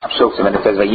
And it says,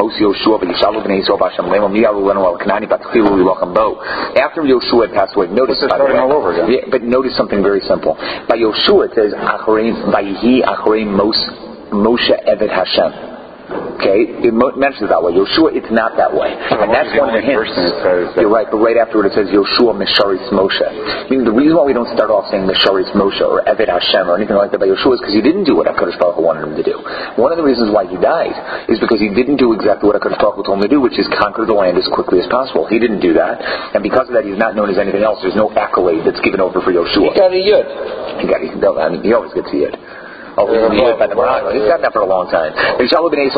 after Yoshua had passed away, notice, by the way, all over again. Yeah, but notice something very simple. By Yoshua it says, Vayihi Acharei Moshe Eved Hashem. Okay, it mentions it that way. Yoshua, it's not that way. And that's one of the hints. You're right, but right afterward it says Yoshua Misharis Moshe. Meaning the reason why we don't start off saying Misharis Moshe or Eved Hashem or anything like that by Yoshua is because he didn't do what HaKadosh Baruch Hu wanted him to do. One of the reasons why he died is because he didn't do exactly what HaKadosh Baruch Hu told him to do, which is conquer the land as quickly as possible. He didn't do that, and because of that he's not known as anything else. There's no accolade that's given over for Yoshua. He got a yud. He always gets a yud. He's gotten that for a long time. So they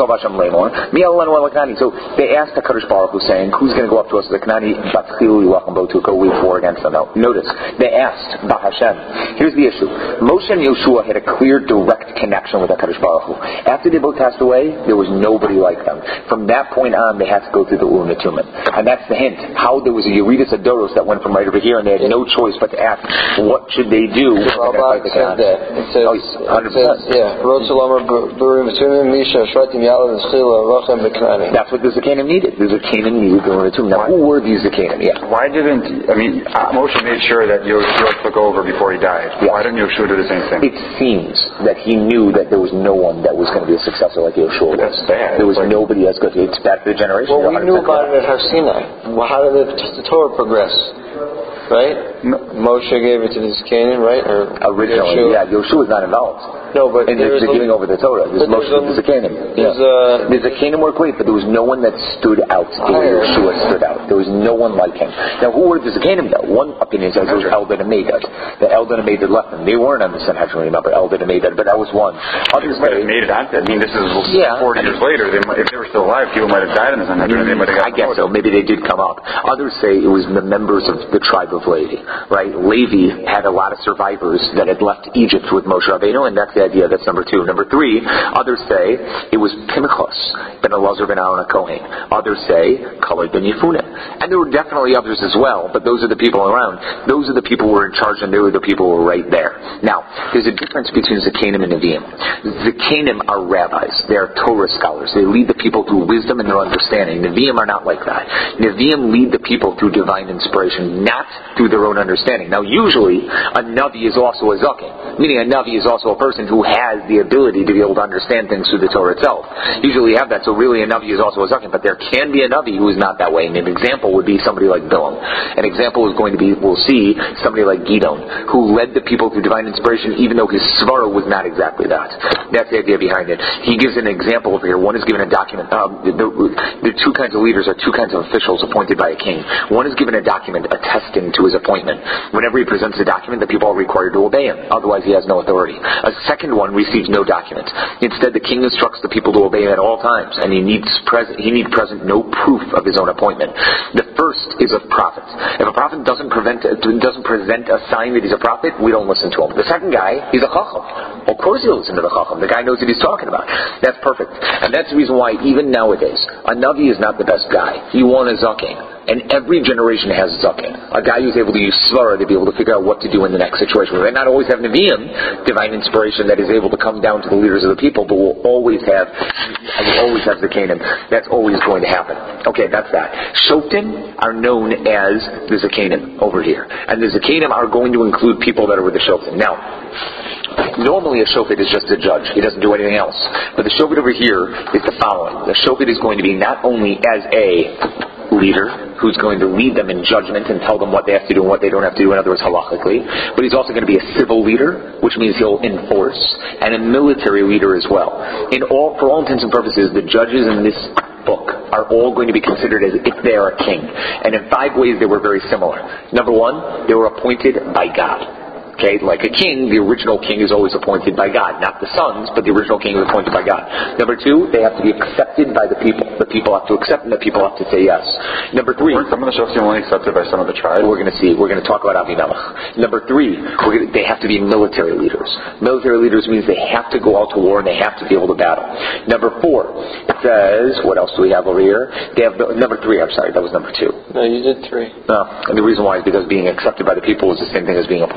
asked HaKadosh Baruch Hu saying, who's going to go up to us? The Kanani Batchilu Yilachim Bo to go wage war against them. Now, notice, they asked Bahashem. Here's the issue. Moshe and Yoshua had a clear, direct connection with HaKadosh Baruch Hu. After they both passed away, there was nobody like them. From that point on, they had to go through the Urim Tumim. And that's the hint. How there was a Yeridus Adoros that went from right over here, and they had no choice but to ask, what should they do? It says, 100%. Yeah, that's what the Zakanim needed. The Zakanim needed the Urim Tumim. Now, who were these Zakanim? Yeah. Why didn't, Moshe made sure that Yoshua took over before he died. Yeah. Why didn't Yoshua do the same thing? It seems that he knew that there was no one that was going to be a successor like Yoshua was. That's bad. There was nobody as good. It's bad for the generation. Well, we knew about it at Har Sinai. Well, how did the Torah progress? Right? Moshe gave it to the Zakanim, right? Or originally, Yoshua was not involved. No, but in the giving over the Torah. There's Moshe and the Zakanim. The Zakanim were great, but there was no one that stood out the way Yoshua stood out. There was no one like him. Now, who were the Zakanim though? One opinion says it was Eldad and Medad. The Eldad and Medad left them. They weren't on the Sanhedrin, remember, Eldad and Medad, but that was one. Others might have made it on. This is 40 years later. If they were still alive, people might have died in the Sanhedrin. I guess so. Maybe they did come up. Others say it was the members of the tribe of Levi. Right? Levi had a lot of survivors that had left Egypt with Moshe Rabbeinu, and that's the idea. That's number 2. Number 3, others say it was Pinchas ben Elazar ben Aaron HaKohen. Others say Kaled ben Yefuneh. And there were definitely others as well, but those are the people around. Those are the people who were in charge, and they were the people who were right there. Now, there's a difference between Zakanim and Nevi'im. Zakanim are rabbis. They are Torah scholars. They lead the people through wisdom and their understanding. Nevi'im are not like that. Nevi'im lead the people through divine inspiration, not through their own understanding. Now, usually, a Navi is also a Zaken, meaning a Navi is also a person who has the ability to be able to understand things through the Torah itself. Usually you have that, so really a Navi is also a Zaken, but there can be a Navi who is not that way. And an example would be somebody like Bilam. An example is going to be, we'll see, somebody like Gidon, who led the people through divine inspiration, even though his svara was not exactly that. That's the idea behind it. He gives an example over here. One is given a document. The two kinds of leaders are two kinds of officials appointed by a king. One is given a document attesting to his appointment. Whenever he presents a document, the people are required to obey him. Otherwise, he has no authority. A second one receives no document. Instead, the king instructs the people to obey him at all times, and he needs present no proof of his own appointment. The first is a prophet. If a prophet doesn't present a sign that he's a prophet, we don't listen to him. The second guy, he's a chacham. Of course he'll listen to the chacham. The guy knows what he's talking about. That's perfect. And that's the reason why, even nowadays, a Navi is not the best guy. You want a zaken. And every generation has zaken. A guy who's able to use svara to be able to figure out what to do in the next situation. We might not always have Nevi'im, divine inspiration that is able to come down to the leaders of the people, but we'll always have Zakanim. That's always going to happen. Okay, that's that. Shoftim are known as the Zakanim over here. And the Zakanim are going to include people that are with the Shoftim. Now, normally a shofet is just a judge. He doesn't do anything else. But the shofet over here is the following. The shofet is going to be not only as a leader who's going to lead them in judgment and tell them what they have to do and what they don't have to do, in other words, halachically, but he's also going to be a civil leader, which means he'll enforce, and a military leader as well. For all intents and purposes, the judges in this book are all going to be considered as if they are a king. And in 5 ways they were very similar. Number 1, they were appointed by God. Okay, like a king, the original king is always appointed by God. Not the sons, but the original king is appointed by God. Number 2, they have to be accepted by the people. The people have to accept them, the people have to say yes. Number 3... Weren't some of the shoftim only accepted by some of the tribes? We're going to see. We're going to talk about Avimelech. Number 3, they have to be military leaders. Military leaders means they have to go out to war and they have to be able to battle. Number 4, it says, what else do we have over here? They have number 3, I'm sorry, that was number 2. No, you did 3. No, and the reason why is because being accepted by the people is the same thing as being appointed by God.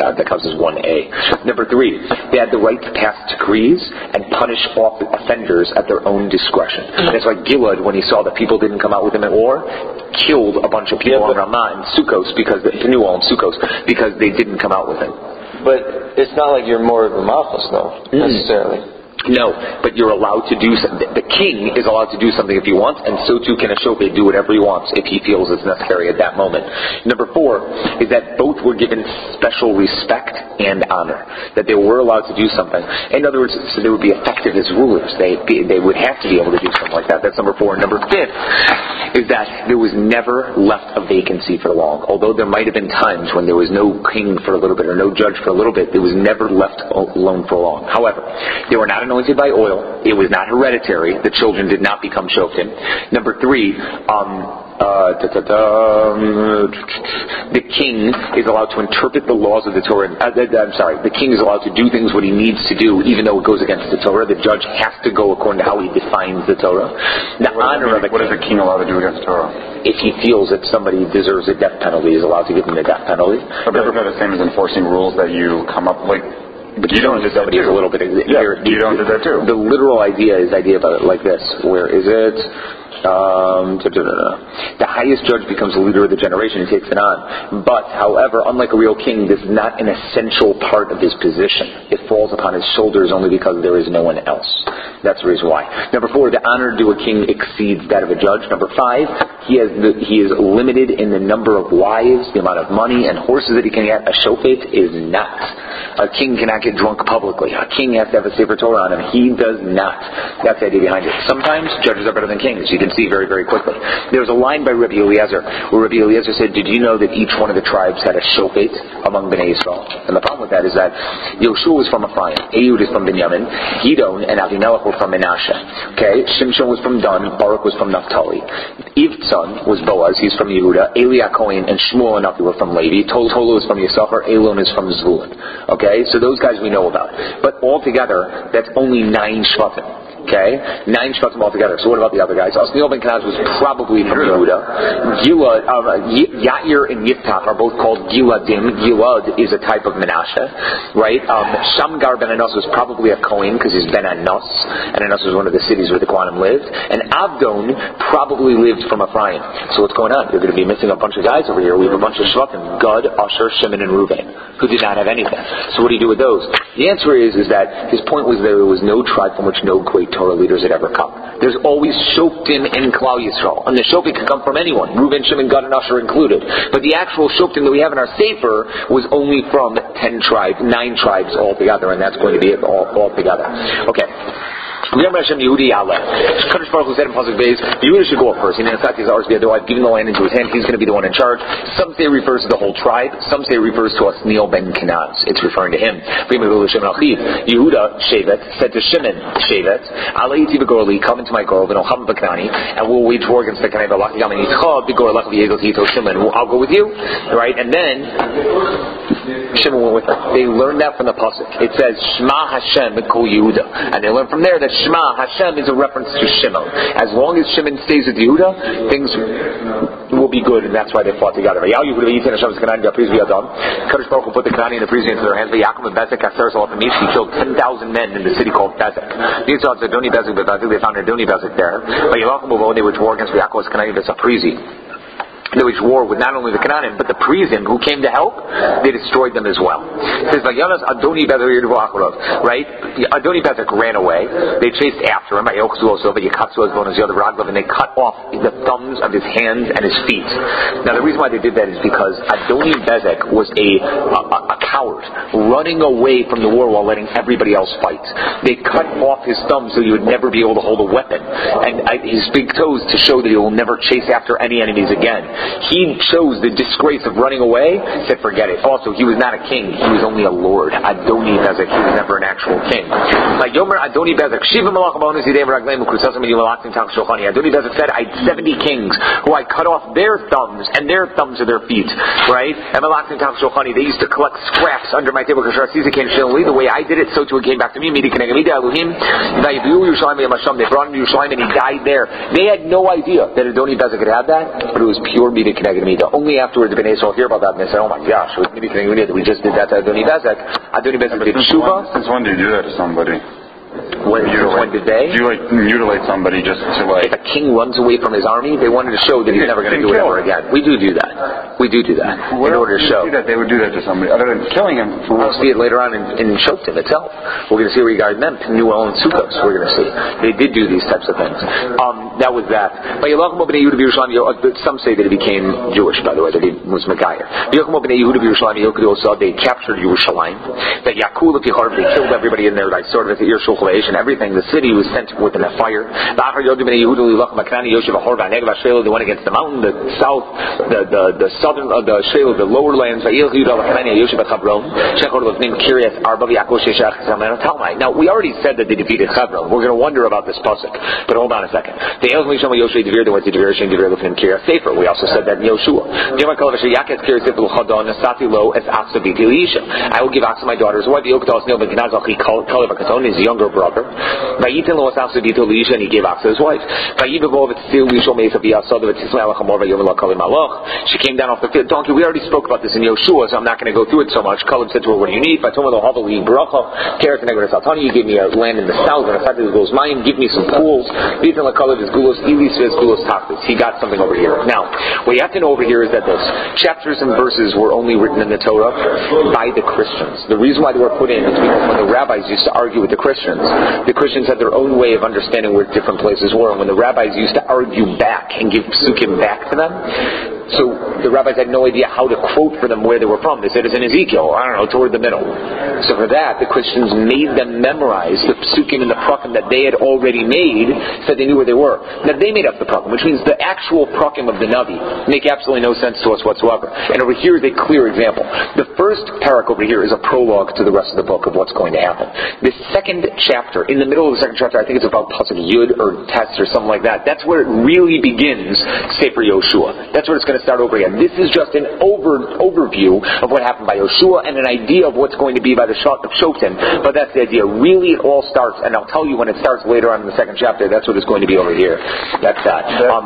that counts as 1A. Number 3, they had the right to pass decrees and punish offenders at their own discretion. That's why Gilad, when he saw that people didn't come out with him at war, killed a bunch of people on Ramah and Sukkos because they didn't come out with him. But it's not like you're more of a malchus, though, necessarily. No, but you're allowed to do something. The king is allowed to do something if he wants, and so too can a shofet do whatever he wants if he feels it's necessary at that moment. Number 4 is that both were given special respect and honor, that they were allowed to do something. In other words, so they would be effective as rulers. They would have to be able to do something like that. That's number 4. Number 5 is that there was never left a vacancy for long. Although there might have been times when there was no king for a little bit or no judge for a little bit, it was never left alone for long. However, they were not anointed by oil. It was not hereditary. The children did not become shoftim. Number 3, the king is allowed to interpret the laws of the Torah. The king is allowed to do things what he needs to do, even though it goes against the Torah. The judge has to go according to how he defines the Torah. What is the king allowed to do against Torah? If he feels that somebody deserves a death penalty, he is allowed to give them the death penalty. But isn't that the same as enforcing rules that you come up with? But Gideon did that too. A little bit. Gideon did that too. The literal idea about it like this. Where is it? The highest judge becomes the leader of the generation and takes it on. But, however, unlike a real king, this is not an essential part of his position. It falls upon his shoulders only because there is no one else. That's the reason why. Number 4, the honor due a king exceeds that of a judge. Number 5, he is limited in the number of wives, the amount of money and horses that he can get. A shofet is not. A king cannot get drunk publicly. A king has to have a Sefer Torah on him. He does not. That's the idea behind it. Sometimes judges are better than kings. You can see very, very quickly. There was a line by Rabbi Eliezer where Rabbi Eliezer said, did you know that each one of the tribes had a shofet among Bnei Yisrael? And the problem with that is that Yoshua was from Ephraim, Ehud is from Binyamin, Gidon and Avimelech were from Menashe. Okay, Shimshon was from Dan, Baruch was from Naphtali. Ivtzon was Boaz, he's from Yehuda, Eli Cohen and Shmuel and Nafi were from Levi, Tolu is from Yisachar, Elon is from Zvulun. Okay, so those guys we know about. But altogether, that's only 9 shvatim. Okay, 9 shvatim altogether. So what about the other guys? Osniel ben Kenaz was probably from Yehuda. Gilad, Yair and Yiftach are both called Giladim. Gilad is a type of Menashe, right? Shamgar ben Anos was probably a Kohen because he's ben Anos, and Anos was one of the cities where the Kohanim lived. And Avdon probably lived from Ephraim. So what's going on? You're going to be missing a bunch of guys over here. We have a bunch of shvatim: Gad, Asher, Shimon, and Reuben, who did not have anything. So what do you do with those? The answer is that his point was there was no tribe from which no great Torah leaders had ever come. There's always shoftim in Klal Yisrael, and the shoftim could come from anyone, Reuben, Shimon, Gad, and Asher included. But the actual shoftim that we have in our sefer was only from 9 tribes altogether, and that's going to be it all together. Okay. Remember Hashem Yehudi Yaleh. Kadosh Baruch Hu said in Pasuk Beis, Yehuda should go up first. I've given the land into his hand. He's going to be the one in charge. Some say it refers to the whole tribe. Some say it refers to Osniel ben Kenaz. It's referring to him. Yehuda Shevet said to Shimon Shevet, come into my grove and we'll wage war against the Kanai. I'll go with you, right? And then Shimon went with her. They learned that from the Pasuk. It says Shema Hashem Kol Yehuda, and they learned from there that Shema Hashem is a reference to Shimon. As long as Shimon stays with Yehuda, things will be good, and that's why they fought together. Kadosh Baruch Hu put the Kanani and the Perizi into their hands. He killed 10,000 men in the city called Bezek. They found Adoni Bezek there. But they waged war against Yaakov Kanani and Perizi. They waged war with not only the Canaanim, but the Perizim who came to help, they destroyed them as well. It says, Adoni Bezek, right? Adoni Bezek ran away. They chased after him, and they cut off the thumbs of his hands and his feet. Now the reason why they did that is because Adoni Bezek was a coward, running away from the war while letting everybody else fight. They cut off his thumbs so he would never be able to hold a weapon, and his big toes to show that he will never chase after any enemies again. He chose the disgrace of running away, said forget it. Also, he was not a king, he was only a lord. Adoni Bezek, he was never an actual king. Like Yomer Adoni Bezek, Adoni Bezek said, I had 70 kings who I cut off their thumbs and their thumbs of their feet, right? And they used to collect scraps under my table. The way I did it, so too it came back to me. They brought him to Yerushalayim and he died there. They had no idea that Adoni Bezek had that, but it was pure Mida Keneged Mida. Only afterwards the Bnei Yisrael hear about that and they say, oh my gosh, it was Mida Keneged Mida that we just did that to Adoni Bezek. Adoni Bezek did Tshuva. Since when do you do that to somebody? When did they? Do you mutilate somebody just to If a king runs away from his army, they wanted to show that he's never going to do it ever again. We do that. In order to show. They would do that to somebody other than killing him. We'll see it later on in Shoftim itself. We're going to see regarding them, Penuel and Sukkos. We're going to see. They did do these types of things. That was that. Some say that he became Jewish, by the way, that he was Megayer. They captured Yerushalayim. That Yakul, they killed everybody in there, like sort of and everything. The city was sent within a fire. They went against the mountain, the south, the southern, the Shale, the lower lands. Now, we already said that they defeated Hebron. We're going to wonder about this pasuk, but hold on a second. They went to Sefer. We also said that in Yoshua. I will give Asa my daughter's wife. His younger brother. And he gave Asa his wife. She came down off the donkey. We already spoke about this in Yoshua, so I'm not going to go through it so much. Caleb said to her, what do you need? You gave me a land in the south, and give me some pools. He got something over here. Now, what you have to know over here is that those chapters and verses were only written in the Torah by the Christians. The reason why they were put in is because when the rabbis used to argue with the Christians had their own way of understanding where different places were, and when the rabbis used to argue back and give psukim back to them, so the rabbis had no idea how to quote for them where they were from. They said it's in Ezekiel, toward the middle. So for that, the Christians made them memorize the psukim and the prakim that they had already made, so they knew where they were. Now they made up the prakim, which means the actual prakim of the Navi make absolutely no sense to us whatsoever. And over here is a clear example. The first parak over here is a prologue to the rest of the book of what's going to happen. The second chapter, in the middle of the second chapter, I think it's about pasuk Yud or Test or something like that. That's where it really begins Sefer Yoshua. That's where it's going to start over again. This is just an overview of what happened by Yoshua and an idea of what's going to be by the Shoftim. But that's the idea. Really, it all starts, and I'll tell you when it starts later on in the second chapter. That's what it's going to be over here. That's that.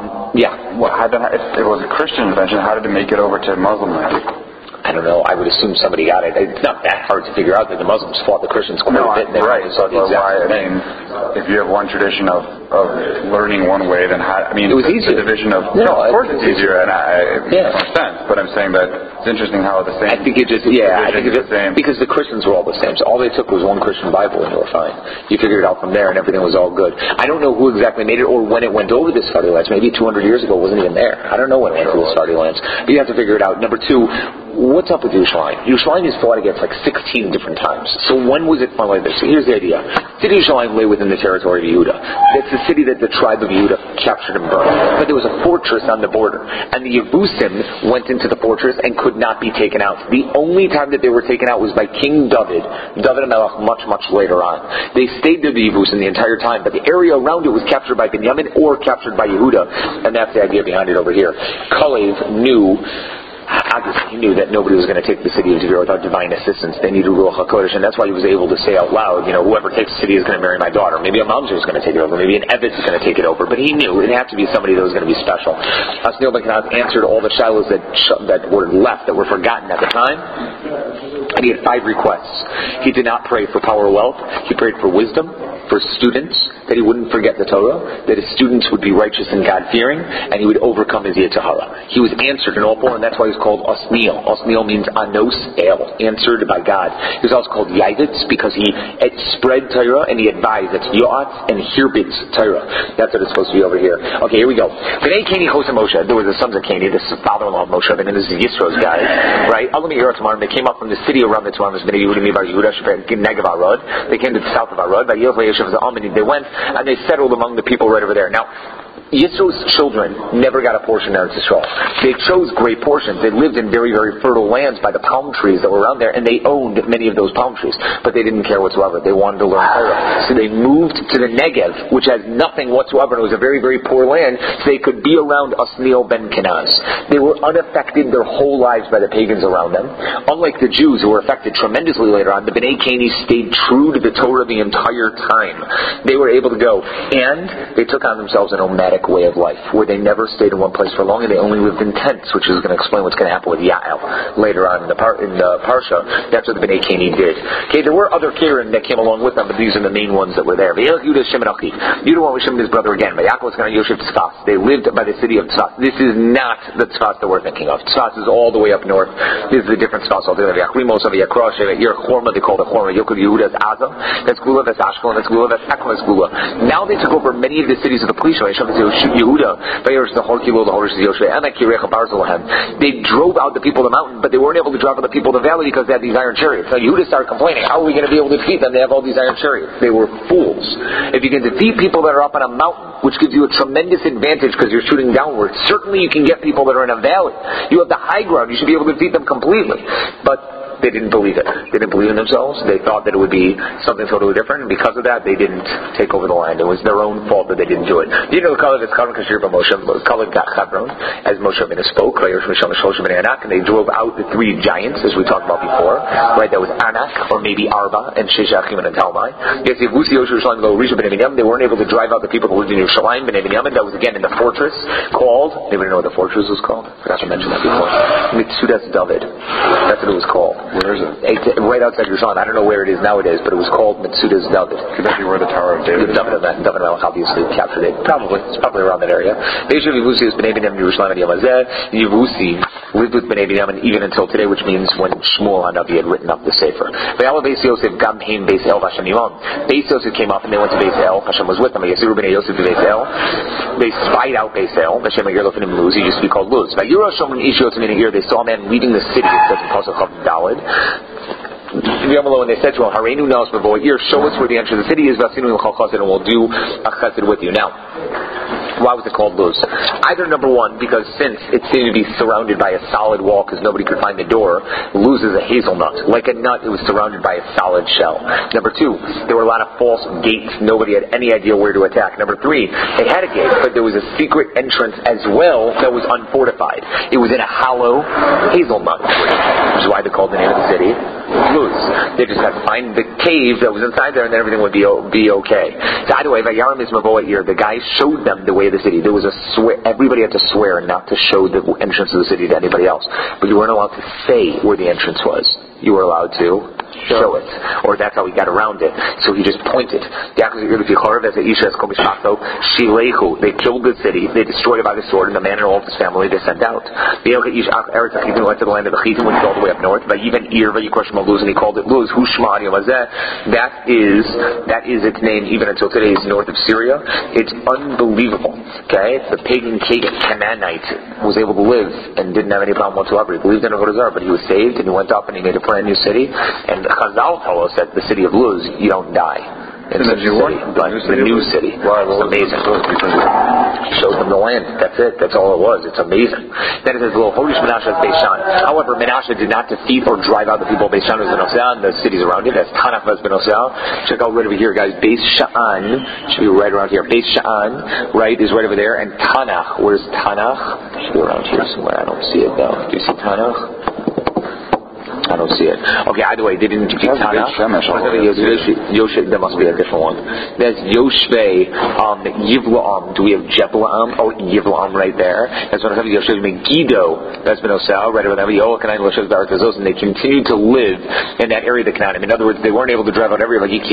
Well, if it was a Christian invention, how did it make it over to Muslim land? I don't know. I would assume somebody got it. It's not that hard to figure out that the Muslims fought the Christians quite a bit. And right. Saw the exact thing. If you have one tradition of learning one way, then it was easier. The division of of course it's easier, and it makes more sense. But I'm saying that it's interesting how the same. I think it just the same because the Christians were all the same. So all they took was one Christian Bible, and they were fine. You figured it out from there, and everything was all good. I don't know who exactly made it or when it went over the Sephardi lands. Maybe 200 years ago, it wasn't even there. I don't know when it went to the Sephardi lands. But you have to figure it out. Number two, what's up with Yerushalayim? Yerushalayim is fought against like 16 different times. So when was it fought like this? So here's the idea. City of Yerushalayim lay within the territory of Yehuda. It's the city that the tribe of Yehuda captured and burned. But there was a fortress on the border. And the Yebusim went into the fortress and could not be taken out. The only time that they were taken out was by King David HaMelech, much, much later on. They stayed there, the Yebusim, the entire time. But the area around it was captured by Binyamin or captured by Yehuda. And that's the idea behind it over here. Kalev knew obviously he knew that nobody was going to take the city of Devere without divine assistance. They needed Ruach HaKodesh, and that's why he was able to say out loud, whoever takes the city is going to marry my daughter. Maybe a Mamzer is going to take it over. Maybe an Eved is going to take it over. But he knew it had to be somebody that was going to be special. Asniel Ben Kenaz answered all the shilohs that were left, that were forgotten at the time. And he had 5 requests. He did not pray for power or wealth. He prayed for wisdom, for students, that he wouldn't forget the Torah, that his students would be righteous and God-fearing, and he would overcome his Yetzer Hara. He was answered in all 4, and that's why he's called Osniel. Osniel means Anos El, answered by God. He was also called Yavitz because he spread Torah and he advised. That's Yoatz and Hirbitz Torah. That's what it's supposed to be over here. Okay, here we go. B'nai Keni Chosem Moshe. There were the sons of Keni, the father-in-law of Moshe, and then this is Yisro's guys, right? Alami Eretz-Marim. They came up from the city around the Tamarim. B'nai Yehuda Mibar Yehuda Negev Arad. They came to the south of Arad. By Yosef Yeshiv the Amini. They went and they settled among the people right over there. Now, Yisro's children never got a portion in Eretz Yisrael. They chose great portions. They lived in very, very fertile lands by the palm trees that were around there, and they owned many of those palm trees. But they didn't care whatsoever. They wanted to learn Torah. So they moved to the Negev, which has nothing whatsoever. It was a very, very poor land, so they could be around Osniel ben Kenaz. They were unaffected their whole lives by the pagans around them. Unlike the Jews, who were affected tremendously later on, the Bnei Keni stayed true to the Torah the entire time. They were able to go, and they took on themselves a nomadic way of life, where they never stayed in one place for long, and they only lived in tents, which is going to explain what's going to happen with Yael later on in the Parsha. That's what the Bnei Keni did. Okay, there were other Karen that came along with them, but these are the main ones that were there. Yehuda went with Shimon and his brother again. They lived by the city of Tzfas. This is not the Tzfas that we're thinking of. Tzfas is all the way up north. This is a different Tzfas altogether. They call it Chorma. Yokud Yehuda is Azam. That's Gula. That's Ashkelon. That's Gula. That's Ekron. That's Gula. Now they took over many of the cities of the Plisha. Yehuda, they drove out the people of the mountain, but they weren't able to drive out the people of the valley because they had these iron chariots. Now Yehuda started complaining, how are we going to be able to defeat them? They have all these iron chariots. They were fools. If you can defeat people that are up on a mountain, which gives you a tremendous advantage because you're shooting downwards, certainly you can get people that are in a valley. You have the high ground. You should be able to defeat them completely. But they didn't believe it. They didn't believe in themselves. They thought that it would be something totally different, and because of that, they didn't take over the land. It was their own fault that they didn't do it. You know, Kalev is Kalev Kashir Moshe. Kalev got Hebron, as Moshe Rabbeinu spoke, and they drove out the three giants, as we talked about before. Right, that was Anak, or maybe Arba, and Sheshachim and Talmai. Yes, they weren't able to drive out the people who lived in Yerushalayim, Bnei Binyamin. That was again in the fortress called. Anybody know what the fortress was called? I forgot to mention that before. Mitzudas David. That's what it was called. Where is it? Right outside Yerushalayim. I don't know where it is nowadays, but it was called Mitzudas David. Could that be where the Tower of David is? David Melech obviously captured it. Probably. It's probably around that area. Yevusi was Bnei Binyamin Yerushalayim and Yamazeh. Yevusi lived with Bnei Binyamin even until today, which means when Shmuel HaNavi had written up the Sefer. Beis Yosef came up and they went to Beis El. Hashem was with them. They spied out Beis El. He used to be called Luz. They saw a man leaving the city. It says in Pasuk Chav Daled. And they said to him, Hareinu Naos Mavoy, show us where the entrance of the city is, and we'll do a chesed with you. Now, why was it called Luz? Either number one, because since it seemed to be surrounded by a solid wall because nobody could find the door, Luz is a hazelnut. Like a nut, it was surrounded by a solid shell. Number two, there were a lot of false gates. Nobody had any idea where to attack. Number three, it had a gate, but there was a secret entrance as well that was unfortified. It was in a hollow hazelnut tree, which is why they called the name of the city Luz. They just had to find the cave that was inside there, and then everything would be okay. So either way, Vayaram is Mavo'ir. The guy showed them the way of the city. There was a swear. Everybody had to swear not to show the entrance of the city to anybody else. But you weren't allowed to say where the entrance was. You were allowed to show it. Or that's how he got around it. So he just pointed. They killed the city. They destroyed it by the sword, and the man and all of his family they sent out. They went to the land of the Chitim, went all the way up north. And he called it Luz. That is its name even until today. It's north of Syria. It's unbelievable. Okay, the pagan Canaanite was able to live and didn't have any problem whatsoever. He believed in Avodah Zarah, but he was saved and he went up and he made a brand new city. And Chazal tell us that the city of Luz, you don't die. It's the new city. Wow, it's amazing. Showed them the land. That's it. That's all it was. It's amazing. Then it says, however, Menashe did not defeat or drive out the people of Beis Shan and the cities around it. That's Tanakh Ves Benosea. Check out right over here, guys. Beis Sha'an should be right around here. Beis Sha'an, right, is right over there. And Tanakh, where's Tanakh? It should be around here somewhere. I don't see it though. Do you see Tanakh? I don't see it. Okay, either way, they didn't defeat Tanakh. There must be a different one. There's Yoshvei, Yivlaam. Do we have Jeblaam? Oh, Yivlaam right there. That's what I'm saying. Yoshvei Megiddo. That's Benosau, right over there. And they continued to live in that area of the Canaan. In other words, they weren't able to drive out everywhere. Right?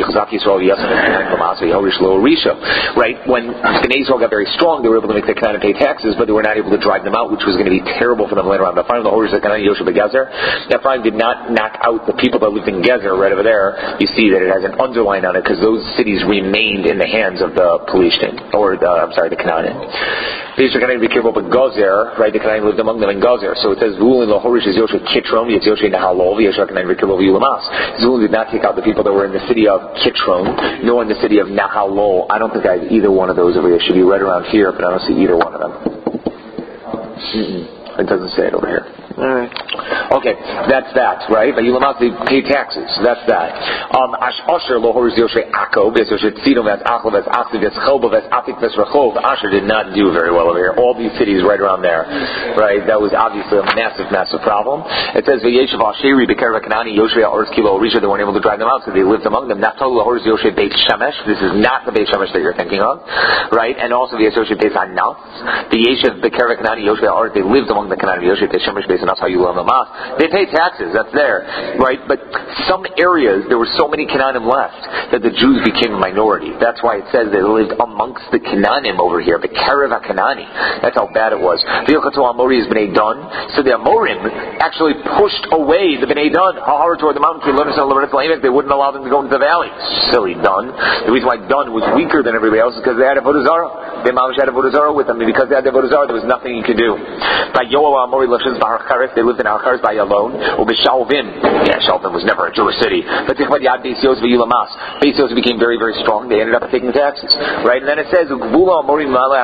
When the Israel got very strong, they were able to make the Canaan pay taxes, but they were not able to drive them out, which was going to be terrible for them later on. But finally, the Horish, the Canaan, Yoshvei Gezer, that finally did not knock out the people that lived in Gezer right over there. You see that it has an underline on it because those cities remained in the hands of the Pelishtim, or the Canaanim. V'yeshua Kanani b'kirbo b'gozer, right? The Kanani lived among them in Gozer. So it says, Zvulun l'horish is Yoshua Kitron, it's Yoshua Nahalo, V'yeshua Kanani b'kirbo v'yulamas. Zvulun did not take out the people that were in the city of Kitron, nor in the city of Nahalo. I don't think I have either one of those over here. It should be right around here, but I don't see either one of them. It doesn't say it over here. Alright. Okay, that's that, right? But Yulamas, they pay taxes. That's that. Asher lohor is Yoshua Akko, ves Yoshua Tzidom, ves Achlo, ves Achli, ves Chobo, ves Apik, ves Rachov. Asher did not do very well over here. All these cities right around there, right? That was obviously a massive, massive problem. It says, V'yeshav Asheri, B'ker Kanani, Yoshua Ors Kilo Orisha, they weren't able to drive them out, so they lived among them. Naphtali lohor is Yoshua Beit Shemesh. This is not the Beit Shemesh that you're thinking of, right? And also V'yeshav Beit Anas. V'yeshav B'ker Kanani, Yoshua Ors, they lived among the Kanani, Yoshua Beit Shemesh, Beit Anas, how you love them. They pay taxes, that's there, right? But some areas, there were so many Canaanim left that the Jews became a minority. That's why it says they lived amongst the Canaanim over here, the Kerev HaKanani. That's how bad it was. So the Amorim actually pushed away the Bnei Dan, toward the mountain, they wouldn't allow them to go into the valley. Silly Dan. The reason why Dan was weaker than everybody else is because they had Avodah Zarah. They had Avodah Zarah with them, and because they had Avodah Zarah, there was nothing you could do. By Yoel Amori Lashon Bahar Charetz, they lived in Al by alone, or Shalvim. Yeah, Shalvim was never a Jewish city. But Beis Yosef became very, very strong. They ended up taking taxes, right? And then it says, the Gvul of the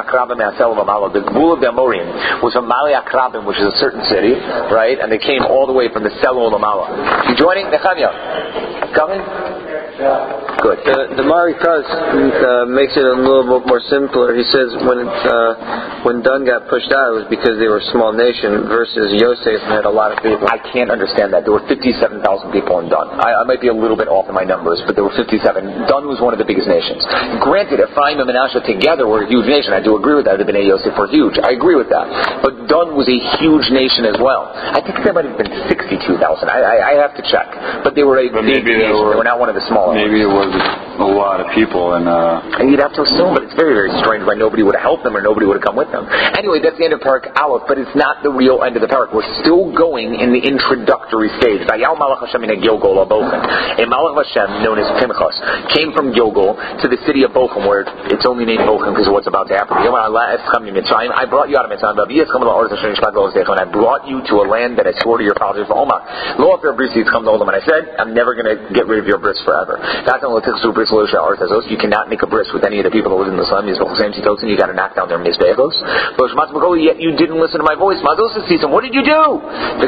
Amorim was from Male Akrabim, which is a certain city, right? And they came all the way from the Selo Lamala. You joining? Nechemia? Coming? Yeah. Good. The Mari Kaz makes it a little bit more simpler. He says when Dun got pushed out, it was because they were a small nation versus Yosef had a lot of people. I can't understand that. There were 57,000 people in Dun. I might be a little bit off in my numbers, but there were 57. Dun was one of the biggest nations. Granted, Ephraim and Manasseh together were a huge nation. I do agree with that. The Bnei Yosef were huge. I agree with that. But Dun was a huge nation as well. I think there might have been 62,000. I have to check. But they were a big nation. They were not one of the small. Maybe it was a lot of people, and you'd have to assume, but it's very, very strange why nobody would have helped them or nobody would have come with them. Anyway, that's the end of Parak Aleph, but it's not the real end of the Parak. We're still going in the introductory stage. Vayal Malach Hashem in Gilgal Bochum. A Malach Hashem known as Pinchas came from Gilgal to the city of Bochum, where it's only named Bochum because of what's about to happen. I brought you out of Mitzrayim, and I brought you to a land that I swore to your fathers. And I said, I'm never going to get rid of your bris forever. You cannot make a bris with any of the people that live in the slum. You got to knock down their mizbechos. Yet you didn't listen to my voice. What did you do? And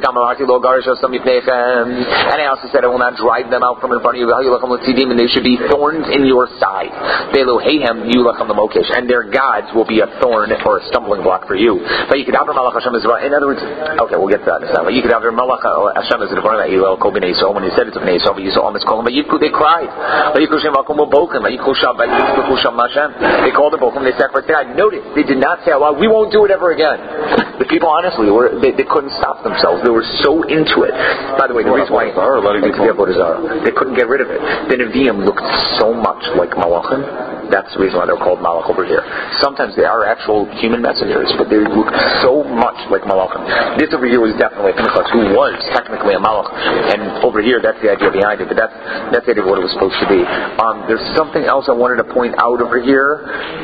I also said, I will not drive them out from in front of you, and they should be thorns in your side. And their gods will be a thorn or a stumbling block for you. In other words, okay, we'll get to that in a second. When he said it to Bnei Yisrael, they cried. They called the Bochum, they sacrificed God. Notice, they did not say, well, we won't do it ever again. The people, honestly, they couldn't stop themselves. They were so into it. By the way, the reason why they couldn't get rid of it. The Nevi'im looked so much like Malachim. That's the reason why they're called Malach over here. Sometimes they are actual human messengers, but they look so much like Malachim. This over here was definitely Pinchas, who was technically a Malach, and over here, that's the idea behind it. But that's the idea of what it was supposed to be. There's something else I wanted to point out over here.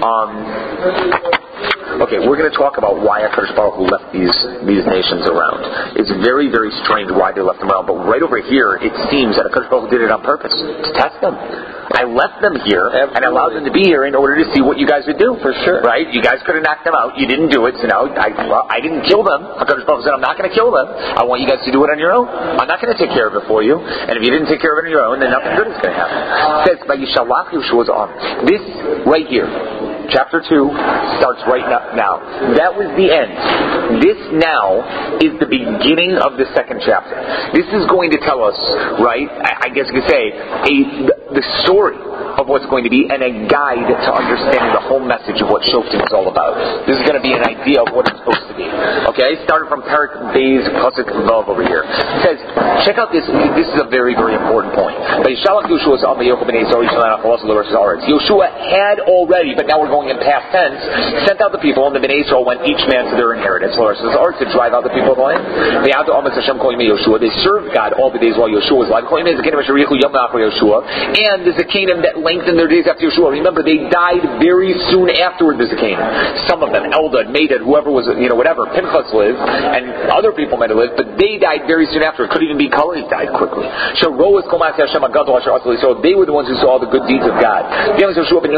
Okay, we're going to talk about why HaKadosh Baruch Hu left these nations around. It's very, very strange why they left them around. But right over here, it seems that HaKadosh Baruch Hu did it on purpose to test them. I left them here and allowed them to be here in order to see what you guys would do. For sure. Right? You guys could have knocked them out. You didn't do it. So now I didn't kill them. HaKadosh Baruch Hu said, I'm not going to kill them. I want you guys to do it on your own. I'm not going to take care of it for you. And if you didn't take care of it on your own, then nothing good is going to happen. It says, by Yishalach Yeshua's arm. This right here, chapter 2 starts right now. That was the end. This now is the beginning of the second chapter. This is going to tell us, right, I guess you could say, the story of what's going to be and a guide to understanding the whole message of what Shoftim is all about. This is going to be an idea of what it's supposed to be. Okay? Started from Parak Beis Pasuk Vav over here. It says, check out this. This is a very, very important point. Yoshua had already, but now we're going in past tense, sent out the people, and the Bnei Yisrael went each man to their inheritance, or to drive out the people of the land. They served God all the days while Yoshua was alive. And the Zakanim that lengthened their days after Yoshua. Remember, they died very soon afterward, the Zakanim. Some of them, Eldad, Medad, whoever was, whatever, Pinchas lived, and other people might have lived, but they died very soon after. It could even be Kalev died quickly. So they were the ones who saw the good deeds of God. He died at 110.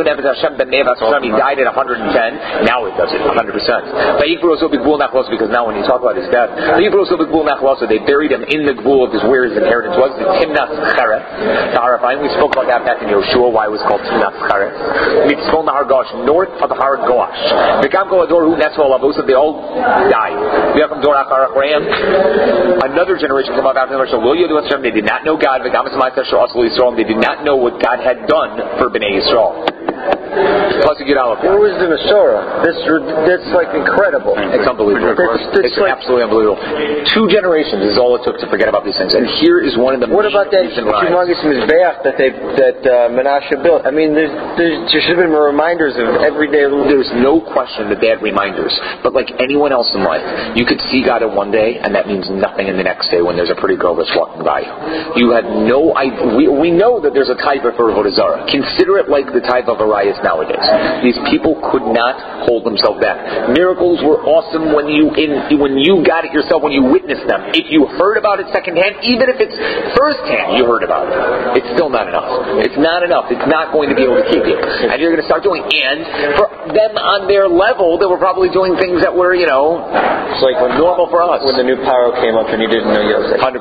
Now it does it 100%. Because now when you talk about his death, they buried him in the Gvul of where his inheritance was, the Timnath Cheres. We spoke about that back in Yoshua, why it was called Timnath Cheres. Mitzvon Nahar Gosh, north of the Har Gosh. They all died. Another generation came up after them. They did not know God. They did not know what God had done for Bnei Yisrael. Where was the Masorah? That's like incredible. It's unbelievable. It's like, absolutely unbelievable. 2 generations is all it took to forget about these things. And here is one of the. What about that humongous mizbeach that Menashe built? I mean, there should have been reminders of everyday. There's no question that they had reminders. But like anyone else in life, you could see God in one day, and that means nothing in the next day when there's a pretty girl that's walking by you. You had no idea. We know that there's a type for Avodah Zarah. Consider it like the type of Arias nowadays. These people could not hold themselves back. Miracles were awesome when you got it yourself, when you witnessed them. If you heard about it secondhand, even if it's firsthand you heard about it, it's still not enough. It's not enough. It's not going to be able to keep you. And you're going to start doing. And for them on their level, they were probably doing things that were, it's like when normal for us. When the new Paro came up and you didn't know Yosef. 100%.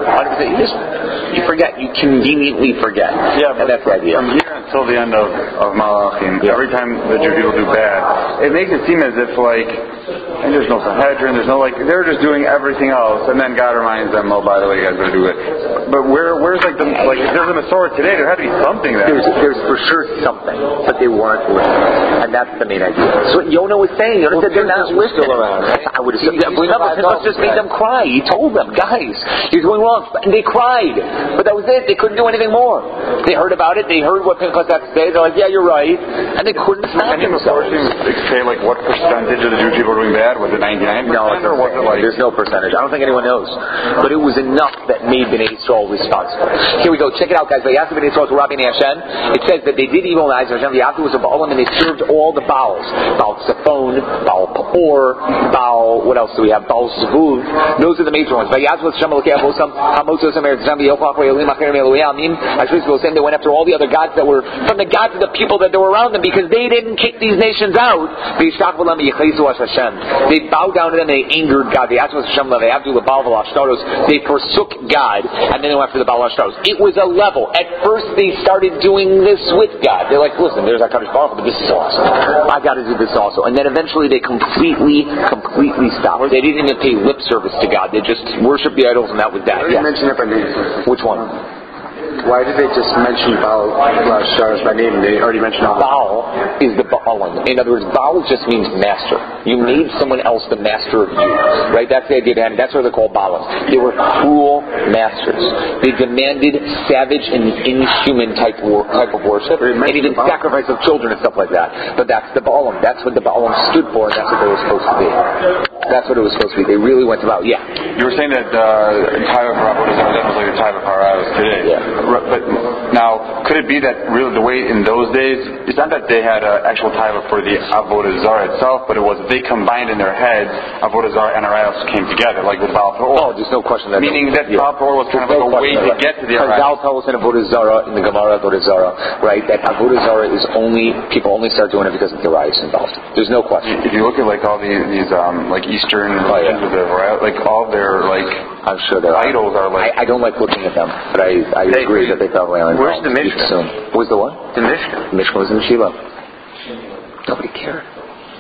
You forget. You conveniently forget. Yeah, and that's the idea. From here until the end of Malachim, every time the Jewish people do bad, it makes it seem as if and there's no Sanhedrin, there's no they're just doing everything else, and then God reminds them, oh, by the way, you guys better do it. But where's if there's a Masorah today, there had to be something there. There's for sure something, but they weren't listening, and that's the main idea. So what Yonah was saying, Yonah said they're not listening. I would assume Pinchas just made them cry. He told them, guys, you're going wrong, and they cried. But that was it. They couldn't do anything more. They heard about it. They heard what Pinchas had to say. They're like, yeah, you're right, and they couldn't stop themselves. Say what percentage of the Jewish people were doing bad? Was it 99%? No, or was it there's no percentage. I don't think anyone knows. But it was enough that made Bnei Yisrael responsible. Here we go. Check it out, guys. Bnei Yisrael to Rabbi Hashem. It says that they did evil in the eyes of Hashem. The Yahweh was a Baalim, and they served all the Baals. Baal Zephon, Baal Peor, Baal, what else do we have? Baal Zvuv. Those are the major ones. They went after all the other gods that were from the gods of the people that were around them, because they didn't kick these nations out. They bowed down to them and they angered God. They forsook God, and then they went after the Baal Ashtaros. It was a level. At first they started doing this with God. They're like, listen, there's HaKadosh Baruch Hu, but this is awesome. I got to do this also. And then eventually they completely stopped. They didn't even pay lip service to God. They just worshiped the idols, and that was that. You mentioned it by name. Which one? Why did they just mention Baal Ashtaros by name? They already mentioned Baal is the Baalim. In other words, Baal just means master. You made someone else the master of you. Right? That's the idea behind it. That's why they're called Baalim. They were cruel masters. They demanded savage and inhuman type of worship, and even sacrifice of children and stuff like that. But that's the Baalim. That's what the Baalim stood for, and that's what they were supposed to be. That's what it was supposed to be. They really went about, You were saying that Taiva for Avodah Zarah was like the Taiva for us today. Yeah. But now, could it be that really the way in those days, it's not that they had an actual Taiva for the Avodah Zarah itself, but it was they combined in their heads Avodah Zarah and Arayos came together, like with Baal Peor. Oh, there's no question that. Meaning that Baal Peor was kind of like a way to get to the Arayos. Baal tells us in Avodah Zarah, in the Gemara Avodah Zarah, right, that Avodah Zarah is people only start doing it because of the Arayos involved. There's no question. If you look at all these Eastern religions with their all their I'm sure they're idols are I don't like looking at them, but I agree that they probably are. Where's the Mishnah? Where's the what? The Mishnah. The Mishnah was in Shiloh. Nobody cared.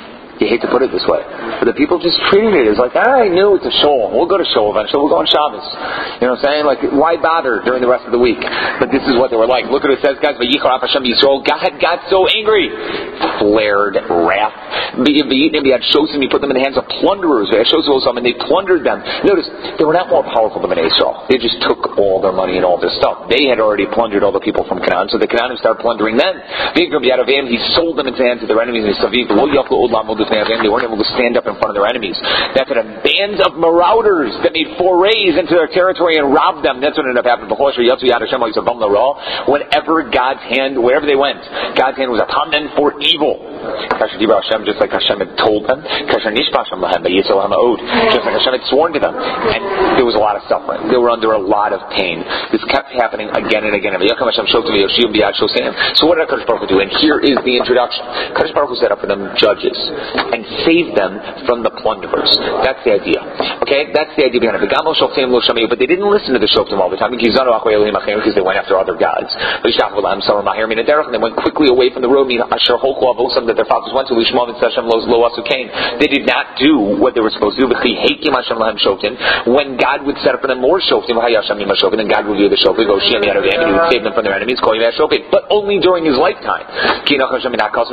You hate to put it this way, but the people just treated it as like, I knew it's a shul. We'll go to shul eventually. We'll go on Shabbos. You know what I'm saying? Like, why bother during the rest of the week? But this is what they were like. Look at what it says, guys. God got so angry, flared wrath. He had shosim. He put them in the hands of plunderers. They had shosim, and they plundered them. Notice they were not more powerful than Bnei Yisrael. They just took all their money and all their stuff. They had already plundered all the people from Canaan, so the Canaanim started plundering them. He sold them into the hands of their enemies. They weren't able to stand up in front of their enemies. That's what bands of marauders that made forays into their territory and robbed them. That's what ended up happening. Whenever God's hand, wherever they went, God's hand was upon them for evil. Just like Hashem had told them, just like Hashem had sworn to them, and there was a lot of suffering. They were under a lot of pain. This kept happening again and again. So what did HaKadosh Baruch Hu do? And here is the introduction. HaKadosh Baruch Hu set up for them judges and saved them from the plunderers. That's the idea. Okay, that's the idea behind it. But they didn't listen to the shoftim all the time because they went after other gods. And they went quickly away from the road that their fathers went to. They did not do what they were supposed to do. When God would set up for them more shoftim, then God would do the shoftim. He would save them from their enemies, but only during his lifetime. Kadosh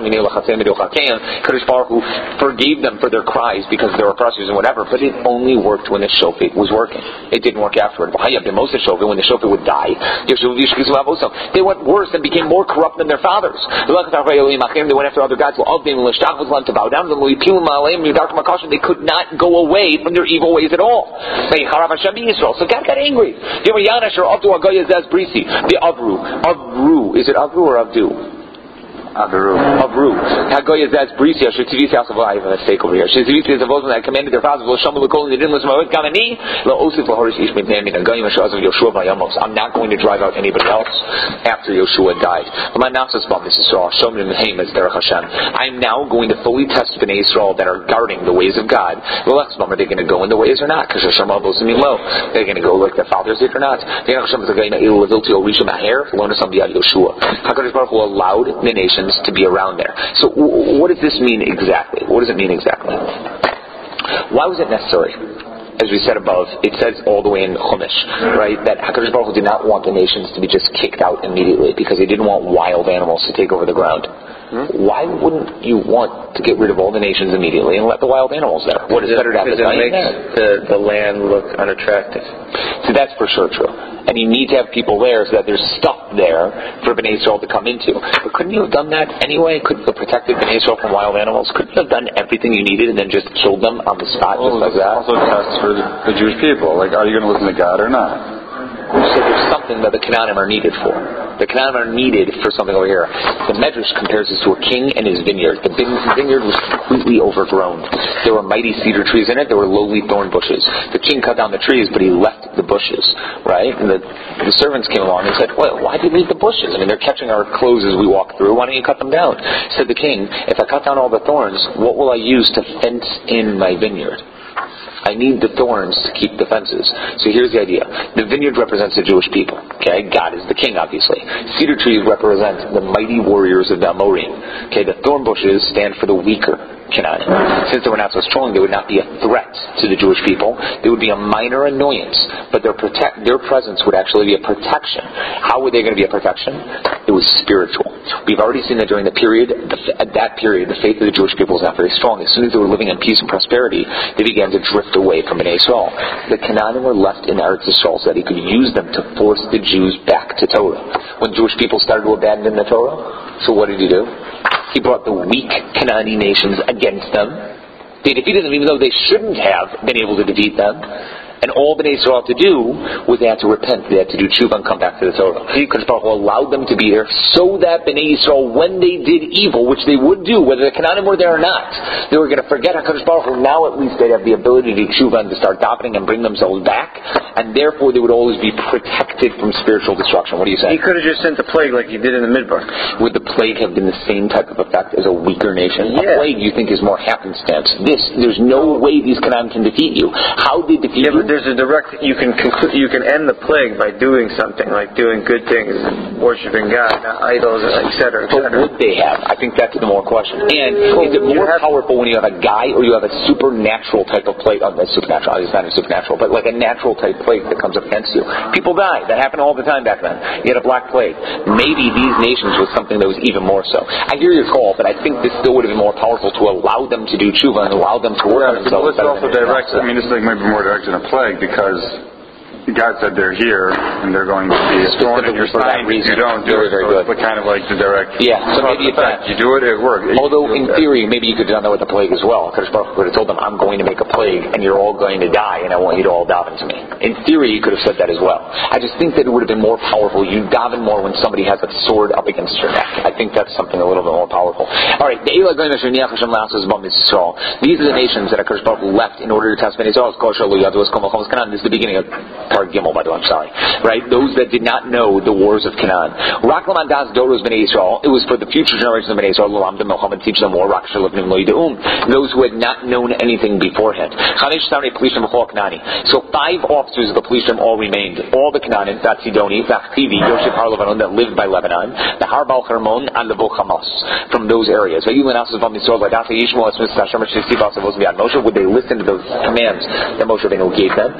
Baruch Hu forgave them for their cries because they were oppressors and whatever, but it only worked when the shofet was working. It didn't work afterward. When the shofet would die, they went worse and became more corrupt than their fathers. They went after other gods. To bow down to them. They could not go away from their evil ways at all. So God got angry. The Avru. Is it Avru or Avdu? Avru. Hagoy is that's Brisi. I have a mistake over here. Shizivisi is a vote that commanded their fathers. They didn't listen to I'm not going to drive out anybody else after Yoshua died. I'm now going to fully test Bnei Yisrael that are guarding the ways of God. Are they going to go in the ways or not? They're going to go like their fathers did or not? HaKadosh Baruch Hu allowed the nations to be around there. So what does this mean exactly? What does it mean exactly? Why was it necessary? As we said above, it says all the way in Chumash, right, that HaKadosh Baruch Hu did not want the nations to be just kicked out immediately because he didn't want wild animals to take over the ground. Why wouldn't you want to get rid of all the nations immediately and let the wild animals there? What is better to have the giant there? The land look unattractive. So that's for sure true. And you need to have people there so that there's stuff there for Bnei Yisrael to come into. But couldn't you have done that anyway? Couldn't you have protected Bnei Yisrael from wild animals? Couldn't you have done everything you needed and then just killed them on the spot just like that? Also tests for the Jewish people. Like, are you going to listen to God or not? So there's something that the Canaanim are needed for. The Canaanim are needed for something over here. The Medrash compares this to a king and his vineyard. The vineyard was completely overgrown. There were mighty cedar trees in it. There were lowly thorn bushes. The king cut down the trees, but he left the bushes, right? And the servants came along and said, well, why did you leave the bushes? I mean, they're catching our clothes as we walk through. Why don't you cut them down? Said the king, if I cut down all the thorns, what will I use to fence in my vineyard? I need the thorns to keep the fences. So here's the idea. The vineyard represents the Jewish people. Okay, God is the king, obviously. Cedar trees represent the mighty warriors of the Amorim. Okay, the thorn bushes stand for the weaker Canaan. Since they were not so strong, they would not be a threat to the Jewish people. They would be a minor annoyance, but their presence would actually be a protection. How were they going to be a protection? It was spiritual. We've already seen that during the period, at that period, the faith of the Jewish people was not very strong. As soon as they were living in peace and prosperity, they began to drift away from Bnei Yisrael. The Canaanim were left in Eretz Yisrael so that he could use them to force the Jews back to Torah. When Jewish people started to abandon the Torah, so what did he do? He brought the weak Canaanite nations against them. They defeated them even though they shouldn't have been able to defeat them. And all Bnei Yisrael had to do was they had to repent. They had to do tshuva and come back to the Torah. Because Baruch Hu allowed them to be there so that Bnei Yisrael, when they did evil, which they would do, whether the Canaanim were there or not, they were going to forget HaKadosh Baruch Hu. Now at least they'd have the ability to do tshuva and to start davening and bring themselves back. And therefore they would always be protected from spiritual destruction. What do you say? He could have just sent the plague like he did in the Midbar. Would the plague have been the same type of effect as a weaker nation? Yeah. A plague you think is more happenstance. There's no way these Canaanim can defeat you. How they defeat you? there's a direct. You can end the plague by doing something, like doing good things, worshiping God, not idols, etc. But would they have? I think that's the more question. And is it more powerful when you have a guy or you have a supernatural type of plague? Oh, that's supernatural. It's not a supernatural, but like a natural type plague that comes up against you. People die. That happened all the time back then. You had a black plague. Maybe these nations was something that was even more so. I hear your call, but I think this still would have been more powerful to allow them to do tshuva and allow them to work on themselves. It's also direct. I mean, this thing might be more direct than a plague because God said they're here and they're going to be thrown in your sign if you don't do it. So it's kind of like the direct. Yeah, so maybe if you do it, it works. Although in theory, maybe you could have done that with the plague as well. Because Baruch could have told them, I'm going to make a plague and you're all going to die and I want you to all daven to me. In theory, you could have said that as well. I just think that it would have been more powerful. You daven more when somebody has a sword up against your neck. I think that's something a little bit more powerful. Alright, these are the nations that HaKadosh Baruch Hu left in order to test Bnei Israel. This is the beginning of Part Gimel, by the way. I'm sorry. Right? Those that did not know the wars of Canaan. It was for the future generations of Bnei Israel. Teach them more. Those who had not known anything beforehand. So 5 officers of the Pelishtim all remained. All the Canaanites, that's Sidoni, Zachtivi, Yosheb Har Lebanon, that lived by Lebanon, the Har Baal Hermon, and the Bo Hamas, from those areas. Would they listen to those commands that Moshe Rabbeinu gave them?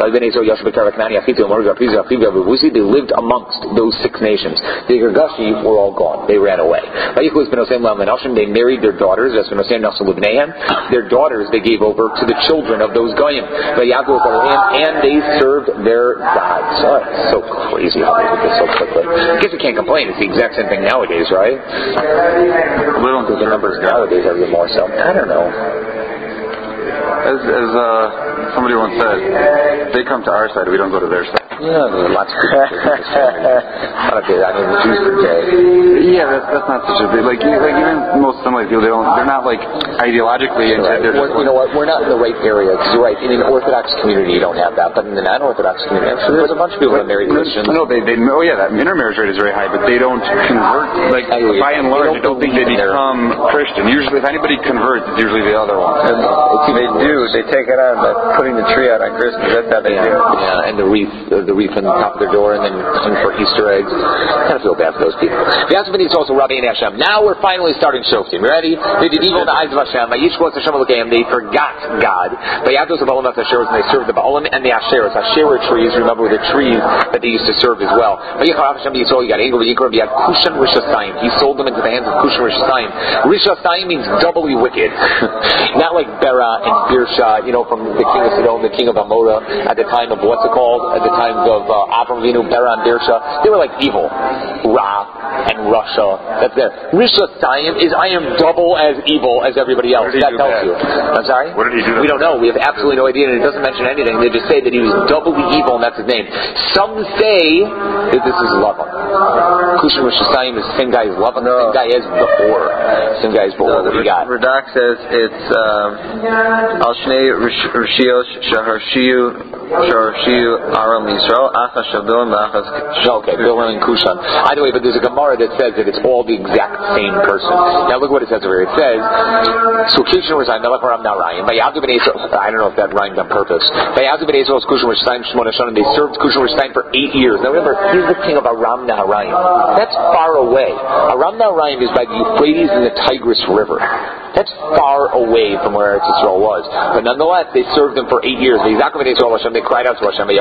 They lived amongst those 6 nations. The Girgashi were all gone. They ran away. They married their daughters. Their daughters they gave over to the children of those Goyim. And they served their gods. Oh, it's so crazy how they did this so quickly. I guess we can't complain. It's the exact same thing nowadays, right? We don't do the numbers nowadays every more so. I don't know. As somebody once said, they come to our side, we don't go to their side. Yeah, there are lots of people. The Jews per day. Yeah, that's not such a big. Like even most Semitic people, they're not like ideologically into it. You know what? We're not in the right area because you're right. In an Orthodox community, you don't have that, but in the non-Orthodox community, actually, there's a bunch of people that marry Christians. No, they that intermarriage rate is very high, but they don't convert. Like by and large, I don't think they become Christian. Usually, if anybody converts, it's usually the other one. They do. They take it on by putting the tree out on Christmas. That's how they do. Yeah, and the wreath on the top of their door, and then hunt for Easter eggs. I kind of feel bad for those people. It's also Rabbi and Hashem. Now we're finally starting Shoftim. You ready? They did evil in the eyes of Hashem. They forgot God. They served the Baalim and the Asherah. Asherah trees, remember, were the trees that they used to serve as well. You got Egel, you had Kushan Rishasayim. He sold them into the hands of Kushan Rishasayim. Rishasayim means doubly wicked. Not like Bera and Birsha, from the king of Sodom, the king of Amorah, at the time of what's it called? At the time of Avram Avinu, Bera and Birsha. They were like evil. Ra and Russia. That's there. Rishasayim is I am double as evil as everybody else. That tells you. I'm sorry? What did he do? We don't know. We have absolutely no idea, and it doesn't mention anything. They just say that he was doubly evil, and that's his name. Some say that this is Lavan. Kushan Rishasayim is the same guy as Lavan. The same guy as Behor. Same guy as Behor. What do you got? Radak says it's Al Shnei Rishios Shaharshiyu Aram Yisrael Achas Shabilin Achas. Okay, Bilam and Kushan. Either way, but there's a Gemara that says that it's all the exact same person. Now look what it says over here. It says, so Kushan was Melech Aram Narayim. I don't know if that rhymed on purpose. They served Kushan Rishayim for 8 years. Now remember, he's the king of Aram Naharaim. That's far away. Aram Naharaim is by the Euphrates and the Tigris River. That's far away from where Israel was. But nonetheless, they served them for 8 years. They cried out to Hashem, and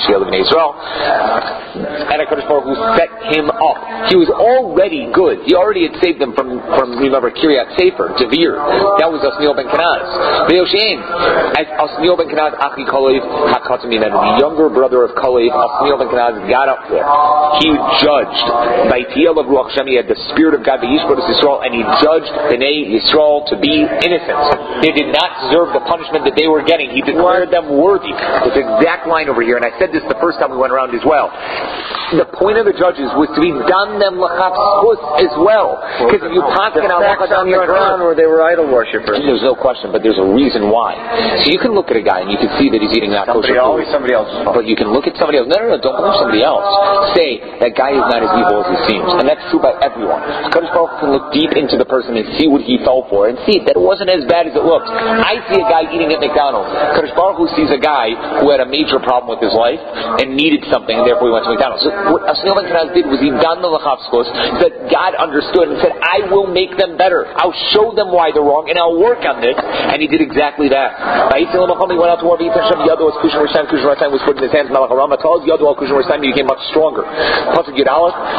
HaKadosh Baruch Hu set him up. He was already good. He already had saved them from remember, Kiryat Sefer, Devir. That was Osniel ben Kenaz. As Osniel ben Kenaz, Achi Kalev, the younger brother of Kalev, Osniel ben Kenaz, got up there. He judged. By Tiel of Ruach Hashem, he had the Spirit of God, Yisrael, and he judged Bnei Yisrael to be innocent. They did not deserve the punishment that they were getting. He declared them worthy. It's an exact line over here, and I said this the first time we went around as well. The point of the judges was to be done them lachapsus as well. Because if you paskin out on the ground where they were idol worshippers. There's no question, but there's a reason why. So you can look at a guy and you can see that he's eating not kosher food. Always somebody else. But you can look at somebody else. No, don't believe somebody else. Say that guy is not as evil as he seems, and that's true by everyone. HaKadosh Baruch Hu can look deep into the person and see what he fell for. and see that it wasn't as bad as it looked. I see a guy eating at McDonald's. Kadosh Baruch Hu sees a guy who had a major problem with his life and needed something, and therefore he went to McDonald's. So what Asnei ben Kenaz did was he done the Lachavskos, that God understood and said, I will make them better. I'll show them why they're wrong, and I'll work on this. And he did exactly that. He went out to war. Yado was Kushan was put in his hands. Malach Arama told Yado al Kushan Rishayim, he became much stronger. For 40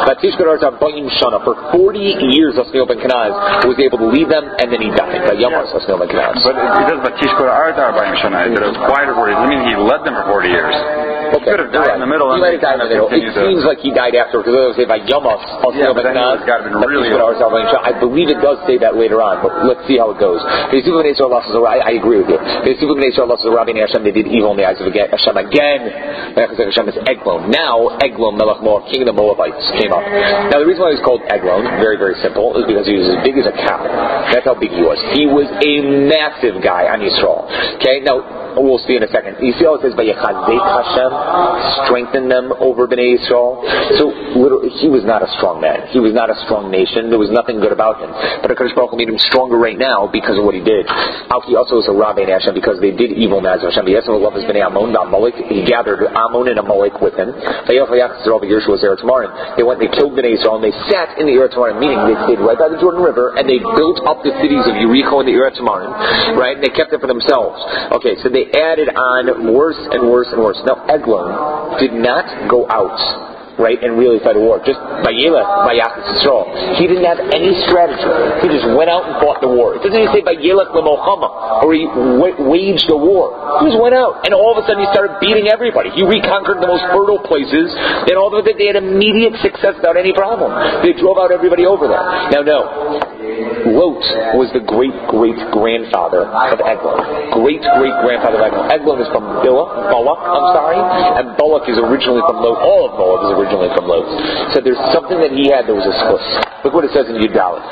years, Asnei ben Kenaz was able to lead them, and then he died. But it does Batishkor Ardar by Mishana. It was quieter for 40 years. I mean, he led them for 40 years. Okay. He could have died in the middle. He might have died in the middle. It seems like he died after, because they say by Yamos, Asnei ben Kenaz. I believe it does say that later on, but let's see how it goes. I agree with you. They did evil in the eyes of Hashem again. Hashem is Eglon. Now, Eglon, Melech Moab, king of the Moabites, came up. Now, the reason why he's called Eglon, very, very simple, is because he was as big as a cow. That's how big he was. He was a massive guy on Yisrael. Okay, now, we'll see in a second. You see how it says, Vayachazek Hashem, strengthen them over Bnei Yisrael. So, literally, he was not a strong man. He was not a strong nation. There was nothing good about him. But HaKadosh Baruch Hu made him stronger right now because of what he did. He also was a Rabbi in Hashem because they did evil in the eyes of Hashem. He gathered Ammon and Amalek with him. They went, they killed Bnei Yisrael, and they sat in the Eretz Tamarim, meaning they stayed right by the Jordan River, and they built up the cities of Yericho and the Eretz Tamarim, right? And they kept it for themselves. Okay, so they added on worse and worse and worse. Now, Eglon did not go out, right, and really fight a war. Just by Yachas Yisrael. He didn't have any strategy. He just went out and fought the war. It doesn't even say by Yelech L'Mochama, or he waged a war. He just went out, and all of a sudden he started beating everybody. He reconquered the most fertile places, and all of it, they had immediate success without any problem. They drove out everybody over there. Now, no. Lot was the great-great-grandfather of Eglon. Great-great-grandfather of Eglon. Eglon is from Balak, and Balak is originally from Lot. All of Moab is originally from Lot. So there's something that he had that was a split. Look what it says in Yud Dalet.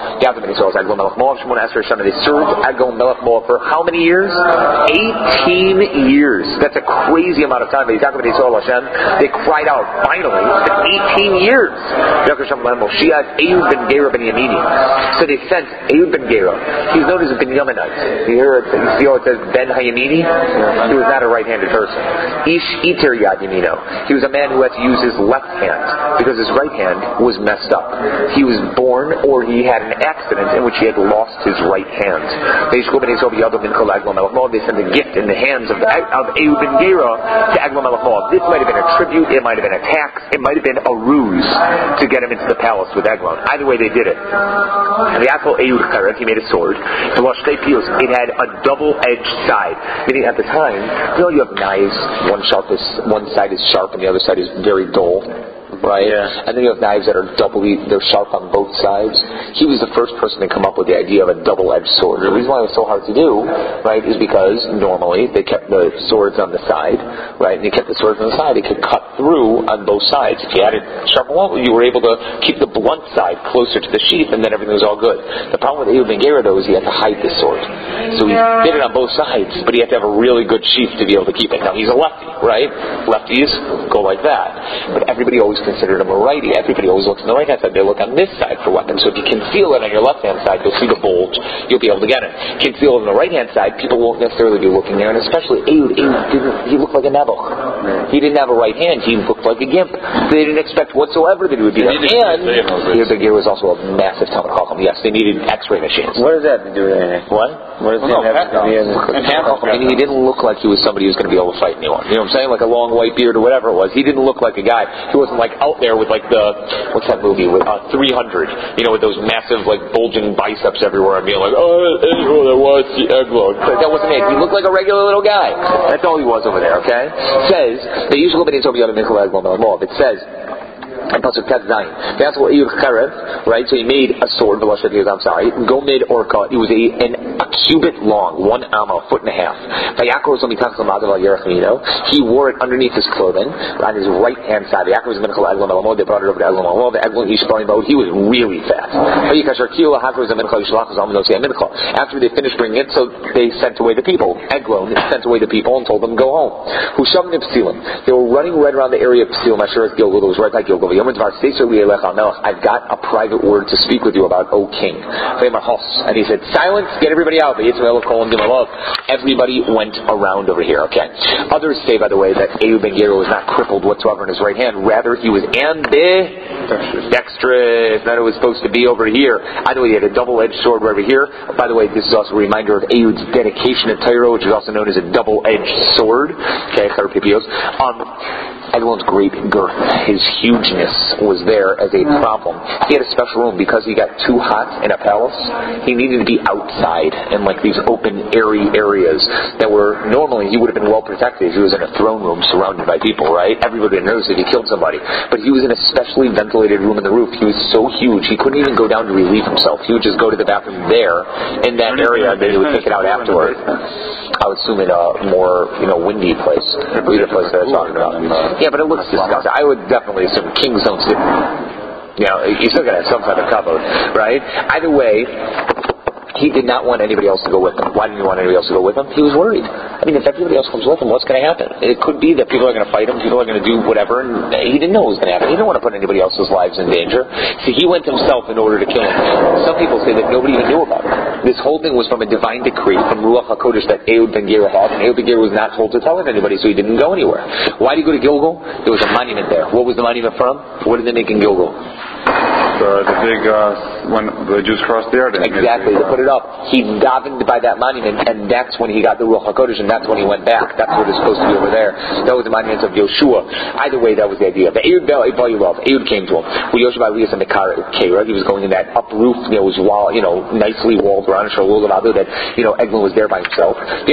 They served Eglon Melech Moab for how many years? 18 years. That's a crazy amount of time. They cried out, finally, 18 years. So they sent Ehud ben Gera. He's known as a Binyaminite. You see how it says Ben Hayamini? He was not a right-handed person. Ish Iter Yad Yamino. He was a man who had to use his left hand because his right hand was messed up. He was born, or he had an accident in which he had lost his right hand. They sent a gift in the hands of Ehud ben Gera to Eglon Melech Moab. This might have been a tribute, it might have been a tax, it might have been a ruse to get him into the palace with Eglon. Either way, they did it. And the actual Ehud Karev, he made a sword. It had a double-edged side. Meaning at the time, you have knives. One side is sharp and the other side is very dull. Right? Yeah. And then you have knives that are they're sharp on both sides. He was the first person to come up with the idea of a double-edged sword. The reason why it was so hard to do, right, is because normally they kept the swords on the side, right, and you kept the swords on the side, it could cut through on both sides. If you had it sharp one, you were able to keep the blunt side closer to the sheath, and then everything was all good. The problem with Ehud ben Gera, though, is he had to hide this sword. So he did it on both sides, but he had to have a really good sheath to be able to keep it. Now, he's a lefty, right? Lefties go like that. But everybody always considered him a righty. Everybody always looks on the right-hand side. They look on this side for weapons. So if you conceal it on your left-hand side, you'll see the bulge. You'll be able to get it. Conceal it on the right-hand side, people won't necessarily be looking there. And especially Ehud he looked like a Nebuch. He didn't have a right hand. He looked like a gimp. They didn't expect whatsoever that he would be there. And Ehud ben Gera was also a massive Talmud Chacham. Yes, they needed X-ray machines. What does that have to do with anything? What? What does that have to do with anything? He didn't look like he was somebody who's going to be able to fight anyone. You know what I'm saying? Like a long white beard or whatever it was. He didn't look like a guy. He wasn't like out there with like what's that movie with 300? You know, with those massive like bulging biceps everywhere and being like, that was the Eglon. That wasn't it. He looked like a regular little guy. That's all he was over there. Okay. It says they usually go It says. And Pasuk Tet Zayin. That's what Ehud Karev, right? So he made a sword, Gomid Orka. It was a cubit long, 1 amma, a foot and a half. He wore it underneath his clothing, on his right hand side. They brought it over to Eglon. He was really fast. After they finished bringing it, so they sent away the people. Eglon sent away the people and told them go home. They were running right around the area of Psilim. Asher Gilgal. It was right by Gilgal. I've got a private word to speak with you about, O king. And he said, silence, get everybody out. Everybody went around over here, okay? Others say, by the way, that Ehud ben Gera was not crippled whatsoever in his right hand. Rather, he was ambidextrous. That it was supposed to be over here. Either way, he had a double-edged sword right over here. By the way, this is also a reminder of Ehud's dedication to Torah, which is also known as a double-edged sword. Okay, Eglon's great girth, his hugeness was there as a problem. He had a special room because he got too hot in a palace. He needed to be outside in like these open, airy areas that were normally he would have been well protected. He was in a throne room surrounded by people, right? Everybody knows that he killed somebody. But he was in a specially ventilated room in the roof. He was so huge he couldn't even go down to relieve himself. He would just go to the bathroom there in that area, and then he would take it out afterward. I would assume in a more windy place. The place that I was talking about. Yeah, but it looks disgusting. I would definitely assume kings don't sit. You still got to have some type of cover, right? Either way, he did not want anybody else to go with him. Why didn't he want anybody else to go with him? He was worried. I mean, if everybody else comes with him, what's going to happen? It could be that people are going to fight him, people are going to do whatever, and he didn't know what was going to happen. He didn't want to put anybody else's lives in danger. See, he went himself in order to kill him. Some people say that nobody even knew about it. This whole thing was from a divine decree from Ruach HaKodesh that Ehud ben Gera had, and Ehud ben Gera was not told to tell it to anybody, so he didn't go anywhere. Why did he go to Gilgal? There was a monument there. What was the monument from? What did they make in Gilgal? The big, when the Jews crossed the Jordan. Exactly, they put it up. He davened by that monument, and that's when he got the Ruach HaKodesh, and that's when he went back. That's what is supposed to be over there. That was the monument of Yoshua. Either way, that was the idea. But Ehud came to him. He was going in that up roof, it was nicely walled around, that, Eglon was there by himself.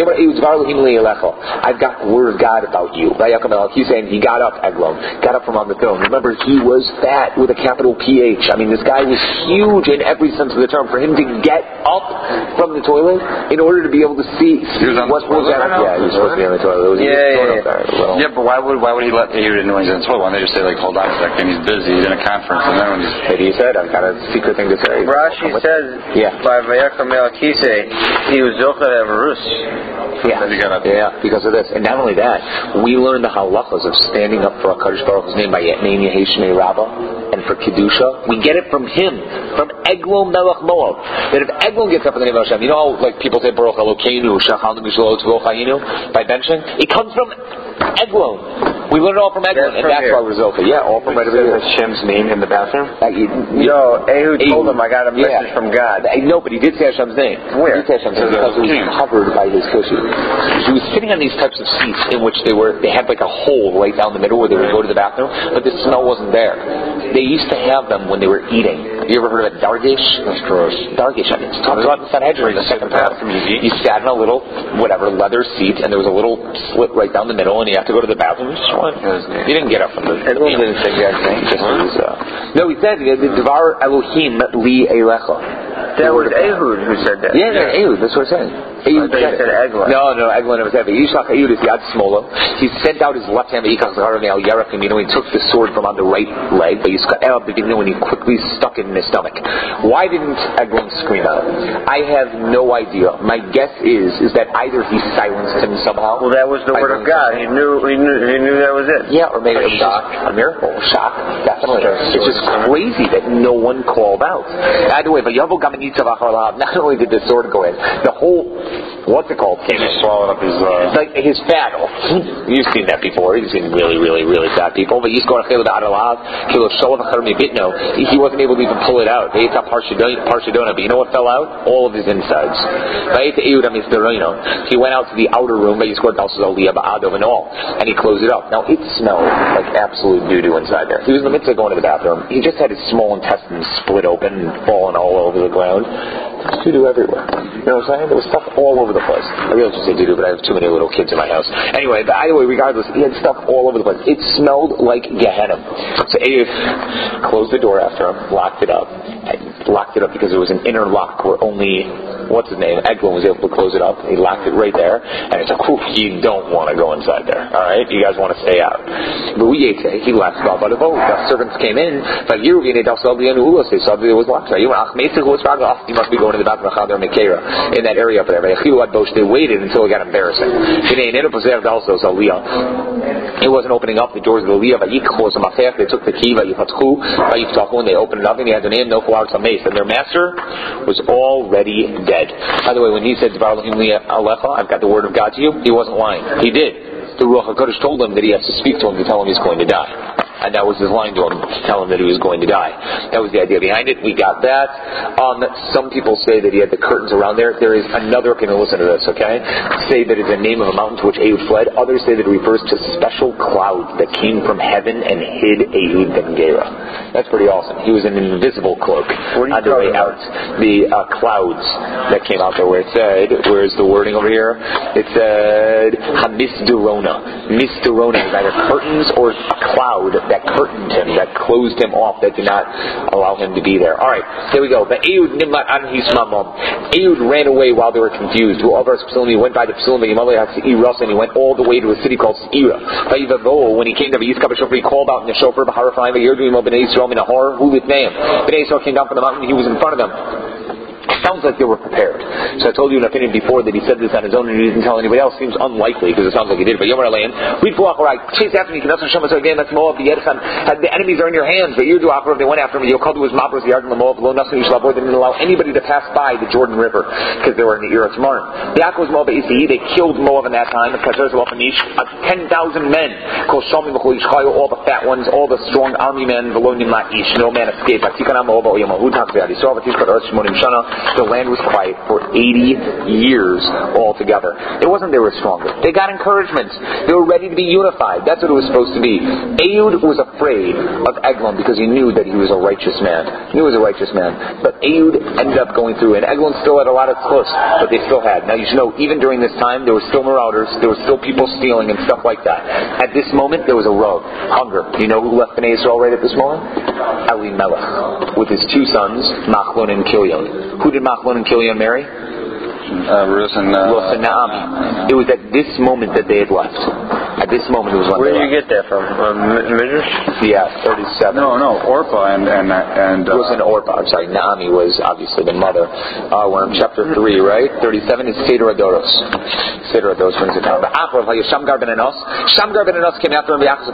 I've got word of God about you. He's saying he got up, Eglon, got up from on the throne. Remember, he was fat with a capital PH. I mean, this guy was huge in every sense of the term. For him to get up from the toilet in order to be able to see what was that? Yeah, he was supposed to be on the toilet. Yeah, but why would he let Ehud know he's on the toilet? Why don't they just say, hold on a second, he's busy, he's in a conference, and then when he's... Maybe he said, I've got a secret thing to say. Rashi says, by Vayacham Melchise, he was Zochar Avarus. Yeah, because of this. And not only that, we learn the halachas of standing up for HaKadosh Baruch Hu's name by Yetnein Yehei Rabbah and for Kedusha. We get it from him, from Eglon Melech Moab. That if Eglon gets up in the name of Hashem, how people say Baruch Elokeinu, Shachalnu Mishalot V'Chayinu by benching? It comes from Eglon. We learn it all from Eglon, and that's why we're Zochar. Yeah, all from right over here. Hashem's name in the bathroom? No, Ehud told him I got a message from God. No, but he did say Hashem's name. Where? He did say Hashem's name because it was covered by his cushy. He was sitting on these types of seats in which they had like a hole right down the middle where they would go to the bathroom, but the smell wasn't there. They used to have them when they were eating. Have you ever heard of a dargish? That's gross. Dargish, I mean, it's talked about in the Sanhedrin in the second paragraph. You sat in a little, leather seat, and there was a little slit right down the middle, and you have to go to the bathroom. You didn't get up from the meal. Didn't say God's name. No, he said, Devar Elohim li Eilecha. That was Ehud who said that. Yeah, Ehud, that's what I'm saying. Ehud said Eglon. No, Eglon never said that. Yishlach Ehud is Yad Smola. He sent out his left hand, he took the sword from on the right leg, but when he quickly stuck it in his stomach. Why didn't Eglon scream out? I have no idea. My guess is that either he silenced him somehow. Well, that was the word of God. He knew that was it. Yeah, or maybe it was just a miracle, shock, definitely. It's just crazy that no one called out. Either way, but not only did the sword go in, the whole, what's it called? He just swallowed up his... like his fat. You've seen that before. You've seen really, really, really fat people. But he wasn't able to even pull it out. He ate up Parshadona, but you know what fell out? All of his insides. He went out to the outer room, and he closed it up. Now, it smelled like absolute doo-doo inside there. He was in the midst of going to the bathroom. He just had his small intestines split open and falling all over the ground. There's doo-doo everywhere. You know what I'm saying? There was stuff all over the place. I really should say doo-doo, but I have too many little kids in my house. Anyway, but either way, regardless, he had stuff all over the place. It smelled like Gehenna. So Ehud closed the door after him, locked it up because there was an inner lock where only, Eglon was able to close it up. He locked it right there, and it's you don't want to go inside there. Alright? You guys want to stay out. But he left the servants came in, but it was locked. You must be going in the back of the Chadar Mekera, in that area up there. They waited until it got embarrassing. It wasn't opening up the doors of the Aliyah. They took the key, and they opened it up, and he had the name, and their master was already dead. By the way, when he said, I've got the word of God to you, he wasn't lying. He did. The Ruach HaKodesh told him that he has to speak to him to tell him he's going to die. And that was his line to him, to tell him that he was going to die. That was the idea behind it. We got that. Some people say that he had the curtains around there. There is another opinion. Listen to this, okay? Say that it's a name of a mountain to which Ehud fled. Others say that it refers to special clouds that came from heaven and hid Ehud ben Gera. That's pretty awesome. He was in an invisible cloak on the way out. The clouds that came out there, where it said, where's the wording over here? It said Hamisderona. Misderona is either curtains or a cloud that curtained him, that closed him off, that did not allow him to be there. Alright, here we go. But Ehud ran away while they were confused. He went by the Psulim, and he went all the way to a city called Seira. When he came to Yizkab Shofar, he called out in the Shofar, Bnei Yisrael came down from the mountain, he was in front of them. Sounds like they were prepared. So I told you an opinion before that he said this on his own and he didn't tell anybody else. Seems unlikely because it sounds like he did. But Yomer Aleim, read Fuach, chase after me. Again, that's Moab. The enemies are in your hands. But you do Achor. They went after him. Yochadu was Mabros, the Yarden, the Moab, Lo Nasan Yishlabor. They didn't allow anybody to pass by the Jordan River because they were in the Eretz Marn. The Achor was Moab Isi. They killed Moab in that time. 10,000 men. All the fat ones, all the strong army men. No man escaped. The land was quiet for 80 years altogether. It wasn't they were stronger. They got encouragement. They were ready to be unified. That's what it was supposed to be. Ehud was afraid of Eglon because he knew that he was a righteous man. But Ehud ended up going through, and Eglon still had a lot of close, but they still had. Now you should know, even during this time, there were still marauders, there were still people stealing and stuff like that. At this moment, there was a road. Hunger. You know who left Bnei Yisrael right at this moment? Elimelech, with his two sons, Machlon and Kilion. Who did Machlon and Kilion marry? Ruth and Naomi. It was at this moment that they had left. At this moment it was when Where did you get that from? Midrash? Yeah, 37. No, Orpah and it wasn't Orpah, I'm sorry. Naomi was obviously the mother. We're in chapter 3, right? 37 is Seder Adoros. Seder Adoros brings it down. But Shamgar ben Enos. Shamgar ben Enos came after him. He was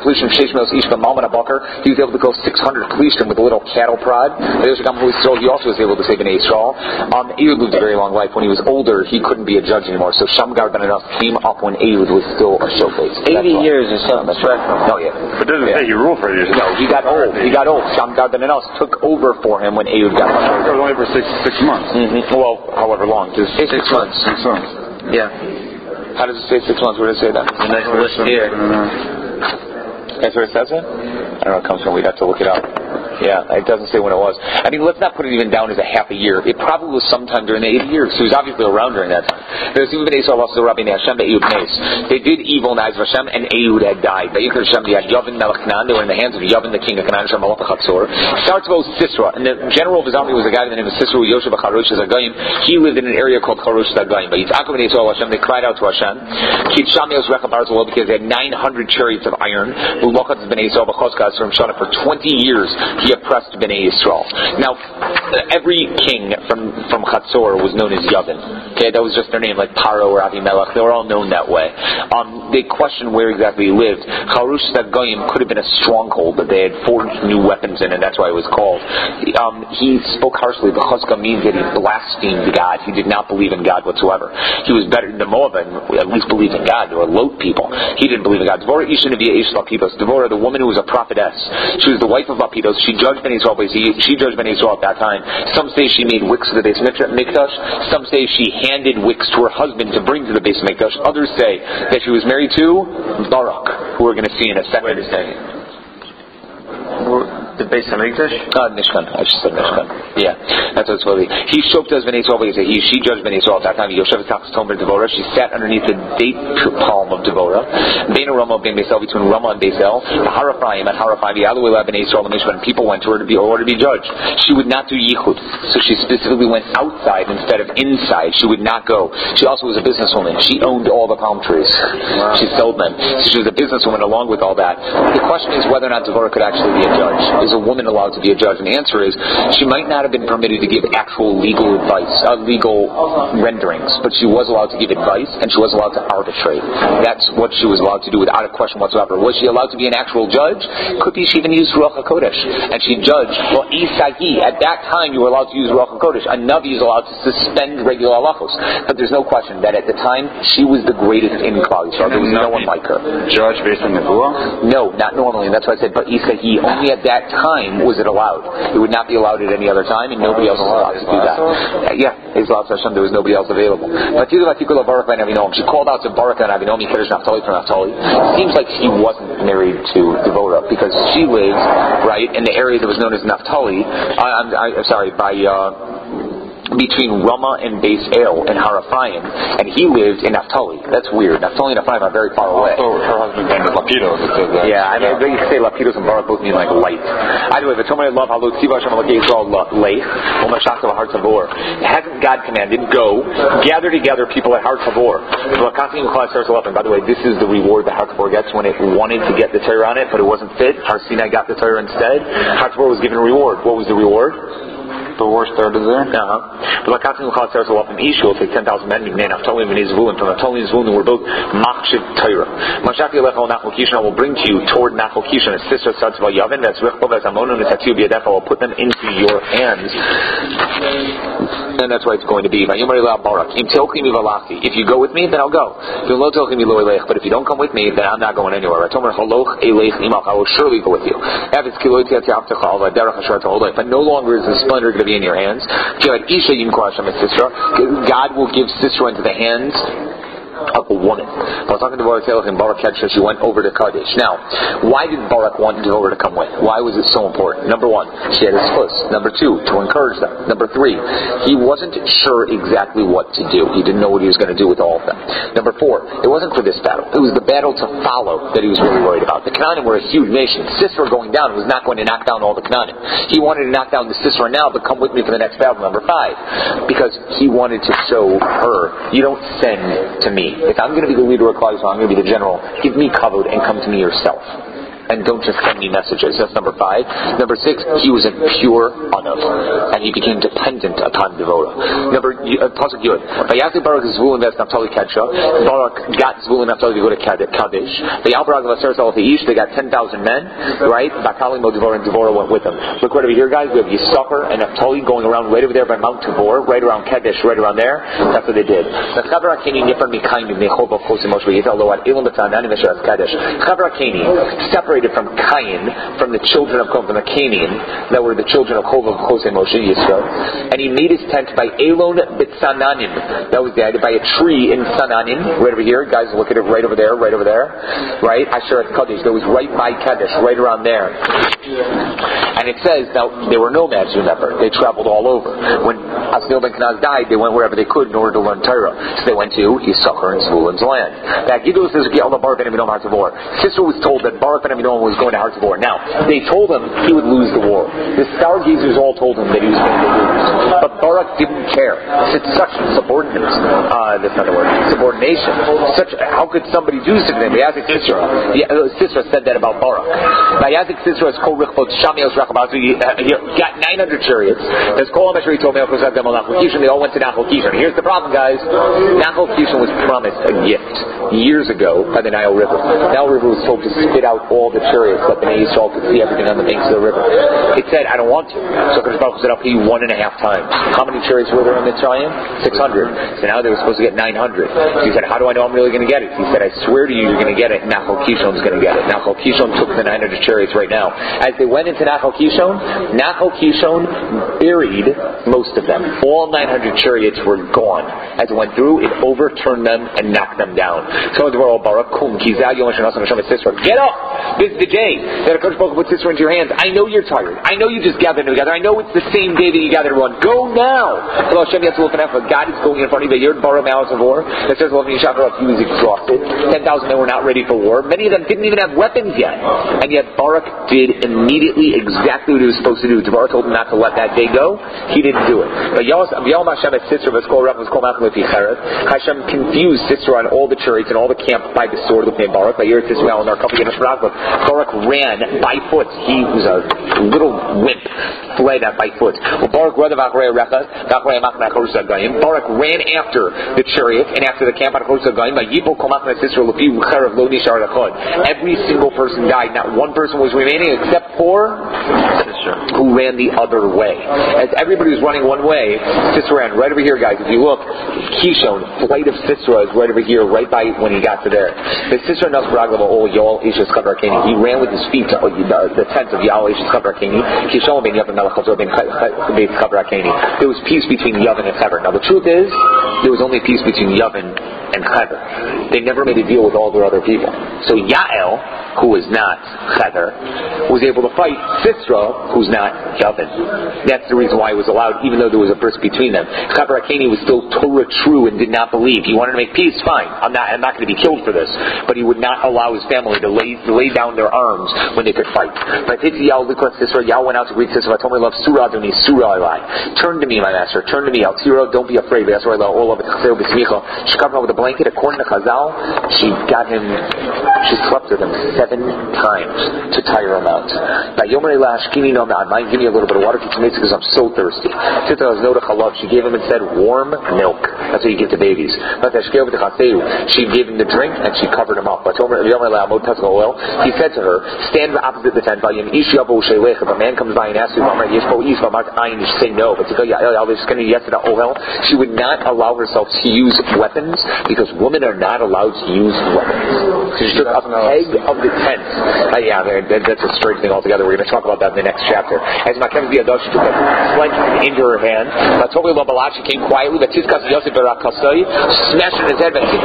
able to go 600 Plishtim with a little cattle prod. He also was able to save Bnei Yisrael. Ehud lived a very long life. When he was older, he couldn't be a judge anymore. So Shamgar ben Enos came up when Ehud was still a shofet. 80 years or something. Oh, yeah. But it doesn't say he ruled for 80 years. No, he got old. Shamgar ben Enos took over for him when Ehud got old. It was only for six months. Mm-hmm. Well, however long. 6 months. 6 months. Yeah. How does it say 6 months? Where does it say that? A nice list here. That's where it says it? I don't know where it comes from. We'd have to look it up. Yeah, it doesn't say when it was. I mean, let's not put it even down as a half a year. It probably was sometime during the 80 years. So he was obviously around during that time. They did evil in the eyes of Hashem, and Ehud had died. They were in the hands of Yavin, the king of Canaan. Starts with Sisera, and the general of his army was a guy by the name of Sisera, Yosef Charosh Zagayim. He lived in an area called Charosh Zagayim. But they cried out to Hashem because they had 900 chariots of iron. For 20 years he oppressed Bnei Yisrael. Now, every king from Chatzor was known as Yavin. Okay, that was just their name, like Paro or Avimelech. They were all known that way. They questioned where exactly he lived. Charosh Zagayim could have been a stronghold that they had forged new weapons in, and that's why it was called. He spoke harshly. The Chazka means that he blasphemed God. He did not believe in God whatsoever. He was better than the Moabite, at least believed in God. They were Lot people. He didn't believe in God. Devorah Isha Neviah Ish Lapidos. Devorah, the woman who was a prophetess. She was the wife of Lapidos. She judged Bnei Yisrael. She judged Bnei Yisrael at that time. Some say she made wicks to the Beis Mikdash. Some say she handed wicks to her husband to bring to the Beis Mikdash. Others say that she was married to Barak, who we're going to see in a second. Wait a second. The Beis Hamikdash? Mishkan. I just said Mishkan. Yeah, that's what it's supposed to be. He showed us Bnei Yisrael. She judged Bnei Yisrael at that time. She sat underneath the date palm of Devorah. Bein Rama ben Beisel, between Rama and Beisel. Haraphraim and Haraphraim. The other way Bnei Yisrael and Mishkan. People went to her to be judged. She would not do yichud, so she specifically went outside instead of inside. She would not go. She also was a businesswoman. She owned all the palm trees. Wow. She sold them. So she was a businesswoman along with all that. The question is whether or not Devorah could actually be a judge. is a woman allowed to be a judge? And the answer is, she might not have been permitted to give actual legal advice, legal renderings, but she was allowed to give advice, and she was allowed to arbitrate. That's what she was allowed to do without a question whatsoever. Was she allowed to be an actual judge? Could be she even used Ruach HaKodesh, and she judged. Well, Isahi, at that time you were allowed to use Ruach HaKodesh. A Navi is allowed to suspend regular halachos. But there's no question that at the time, she was the greatest in Klal Yisrael. There was no one like her. Judge based on Nebuah? No, not normally, and that's why I said, but Isahi, only at that time was it allowed. It would not be allowed at any other time, and nobody else is allowed to do that. His law Hashem, there was nobody else available. She called out to Barak and Avinoam, Kedesh Naphtali from Naphtali. Seems like she wasn't married to Devorah, because she lives, right, in the area that was known as Naphtali, between Ramah and Beis El and Haraphaim, and he lived in Naphtali. That's weird. Naphtali and Naphtali are very far away. Oh, her husband's name is Lapidos. Yeah, I mean, they say Lapidos and Barak both mean like light. Either way, love hasn't God commanded, go, gather together people at Har Tabor. By the way, this is the reward that Har Tabor gets when it wanted to get the Torah on it, but it wasn't fit. Har Sinai got the Torah instead. Har Tabor was given a reward. What was the reward? The war started there? Will take 10,000 men, Naphtali and Zvulun. From Naphtali and Zvulun were both Machshiv Torah. Mashati Alecha Nachal Kishon, I will bring to you toward Nachal Kishon a sister Satzva Yavin, that's Rechov as Amon and Tatu B'Yadef, I will put them into your hands. And that's why it's going to be. If you go with me, then I'll go. But if you don't come with me, then I'm not going anywhere. I will surely go with you. But no longer is the splendor going to be in your hands. God will give Sisera into the hands of a woman. I was talking to Barak and Barak Kedusha, she went over to Kadesh. Now, why did Barak want Devorah to come with? Why was it so important? Number one, she had his chus. Number two, to encourage them. Number three, he wasn't sure exactly what to do. He didn't know what he was going to do with all of them. Number four, it wasn't for this battle. It was the battle to follow that he was really worried about. The Canaanim were a huge nation. Sisera going down was not going to knock down all the Canaanim. He wanted to knock down the Sisera now, but come with me for the next battle, number five. Because he wanted to show her, you don't send to me. If I'm going to be the leader of Klal Yisrael, I'm going to be the general. Give me kavod and come to me yourself. And don't just send me messages. That's number five. Number six, he was a pure anav, and he became dependent upon Devorah. Pasuk Yud. Vayati Barak Zvulun v'es Naphtali Kedsha. Barak got Zvulun and Naphtali to go to Kadesh. Vayal Barak v'aser Salaf Eish. They got 10,000 men, right? Bakalim Devorah, and Devorah went with them. Look right over here, guys. We have Yisachar and Naphtali going around right over there by Mount Tabor, right around Kadesh, right around there. That's what they did. Chavra Keni separated from Cain, from the children of from the Canaanites that were the children of Chov of Chosei Moshe Yisrael, and he made his tent by Elon B'Tzananim. That was by a tree in Sananim, right over here. Guys, look at it right over there, right? Asher at Kadesh, that was right by Kadesh, right around there. And it says, now, they were nomads, remember. They traveled all over. When Asnil ben Kenaz died, they went wherever they could in order to learn Torah. So they went to Yisachar and Zvulun's land. Sisera was told that Barak ben Abinoam was going to Har Tabor. Now, they told him he would lose the war. The stargazers all told him that he was going to lose. But Barak didn't care. It's such subordination. How could somebody do such a thing? Sisera said that about Barak. He got 900 chariots. They all went to Nachal Kishon. Here's the problem, guys. Nachal Kishon was promised a gift years ago by the Nile River. The Nile River was told to spit out all the chariots, but the Yisrael could see everything on the banks of the river. It said, I don't want to. So Kodesh Baruch said, I'll pay you 1.5 times. How many chariots were there in Mitzrayim? 600. So now they were supposed to get 900. So he said, how do I know I'm really going to get it? He said, I swear to you, you're going to get it. Nachal Kishon's going to get it. Nachal Kishon took the 900 chariots right now. As they went into Nachal Kishon buried most of them. All 900 chariots were gone. As it went through, it overturned them and knocked them down. So the world, Barak Kum, Get up! This is the day that a Kodesh Baruch put Sisera into your hands. I know you're tired. I know you just gathered together. I know it's the same day that you gathered everyone. Go now! God is going in front of you. He says, he was exhausted. 10,000 men were not ready for war. Many of them didn't even have weapons yet. And yet Barak did immediately exactly what he was supposed to do. Barak told him not to let that day go. He didn't do it. But Hashem confused Sisera on all the chariots and all the camp by the sword of Barak. By Yerit Israel and our couple of Barak ran by foot. He was a little wimp, fled by foot. Barak ran after the chariot and after the camp on Chosad Goyim. Every single person died. Not one person was remaining except for Sisera, who ran the other way. As everybody was running one way, Sisera ran right over here, guys. If you look, Kishon, flight of Sisera is right over here, right by when he got to there. The Sisera Nas Baraglava O Yol Ishas Kabrakeni. He ran with his feet to the tent of Yal Ishas Kabrakeni. Kishon ben Yavin Melachazor ben Kabrakeni. There was peace between Yavin and Heber. Now the truth is, there was only peace between Yavin and Heber. They never made a deal with all their other people. So Yael, who was not Heber, was able to fight Sisera, who's not Yavin. That's the reason why it was allowed, even though there was a bris between them. Kabrakeni was still Torah true and did not believe. He wanted to make peace, fine. I'm not going to be killed for this. But he would not allow his family to lay down their arms when they could fight. But Yal went out to greet Sisera. Told me, love Surah Adoni, Surah Elai. Turn to me, my master. Turn to me. Al Tiro, don't be afraid. That's why all of it. She covered him with a blanket. According to Chazal, she slept with him 7 times to tire him out. Give me a little bit of water because I'm so thirsty. She gave him and said, warm milk. That's what you give to babies. She gave him the drink and she covered him up. He said to her, stand opposite the tent. If a man comes by and asks you, say no. But she would not allow herself to use weapons because women are not allowed to use weapons. So she took a peg of the tent. That's a strange thing altogether. We're going to talk about that in the next chapter. As Makem Biyadah, she took a sledge into her hand. She came quietly, smashed in his head, and he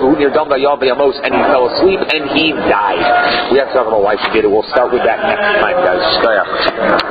fell asleep and he died. We have to talk about why she did it. We'll start with that next time, guys.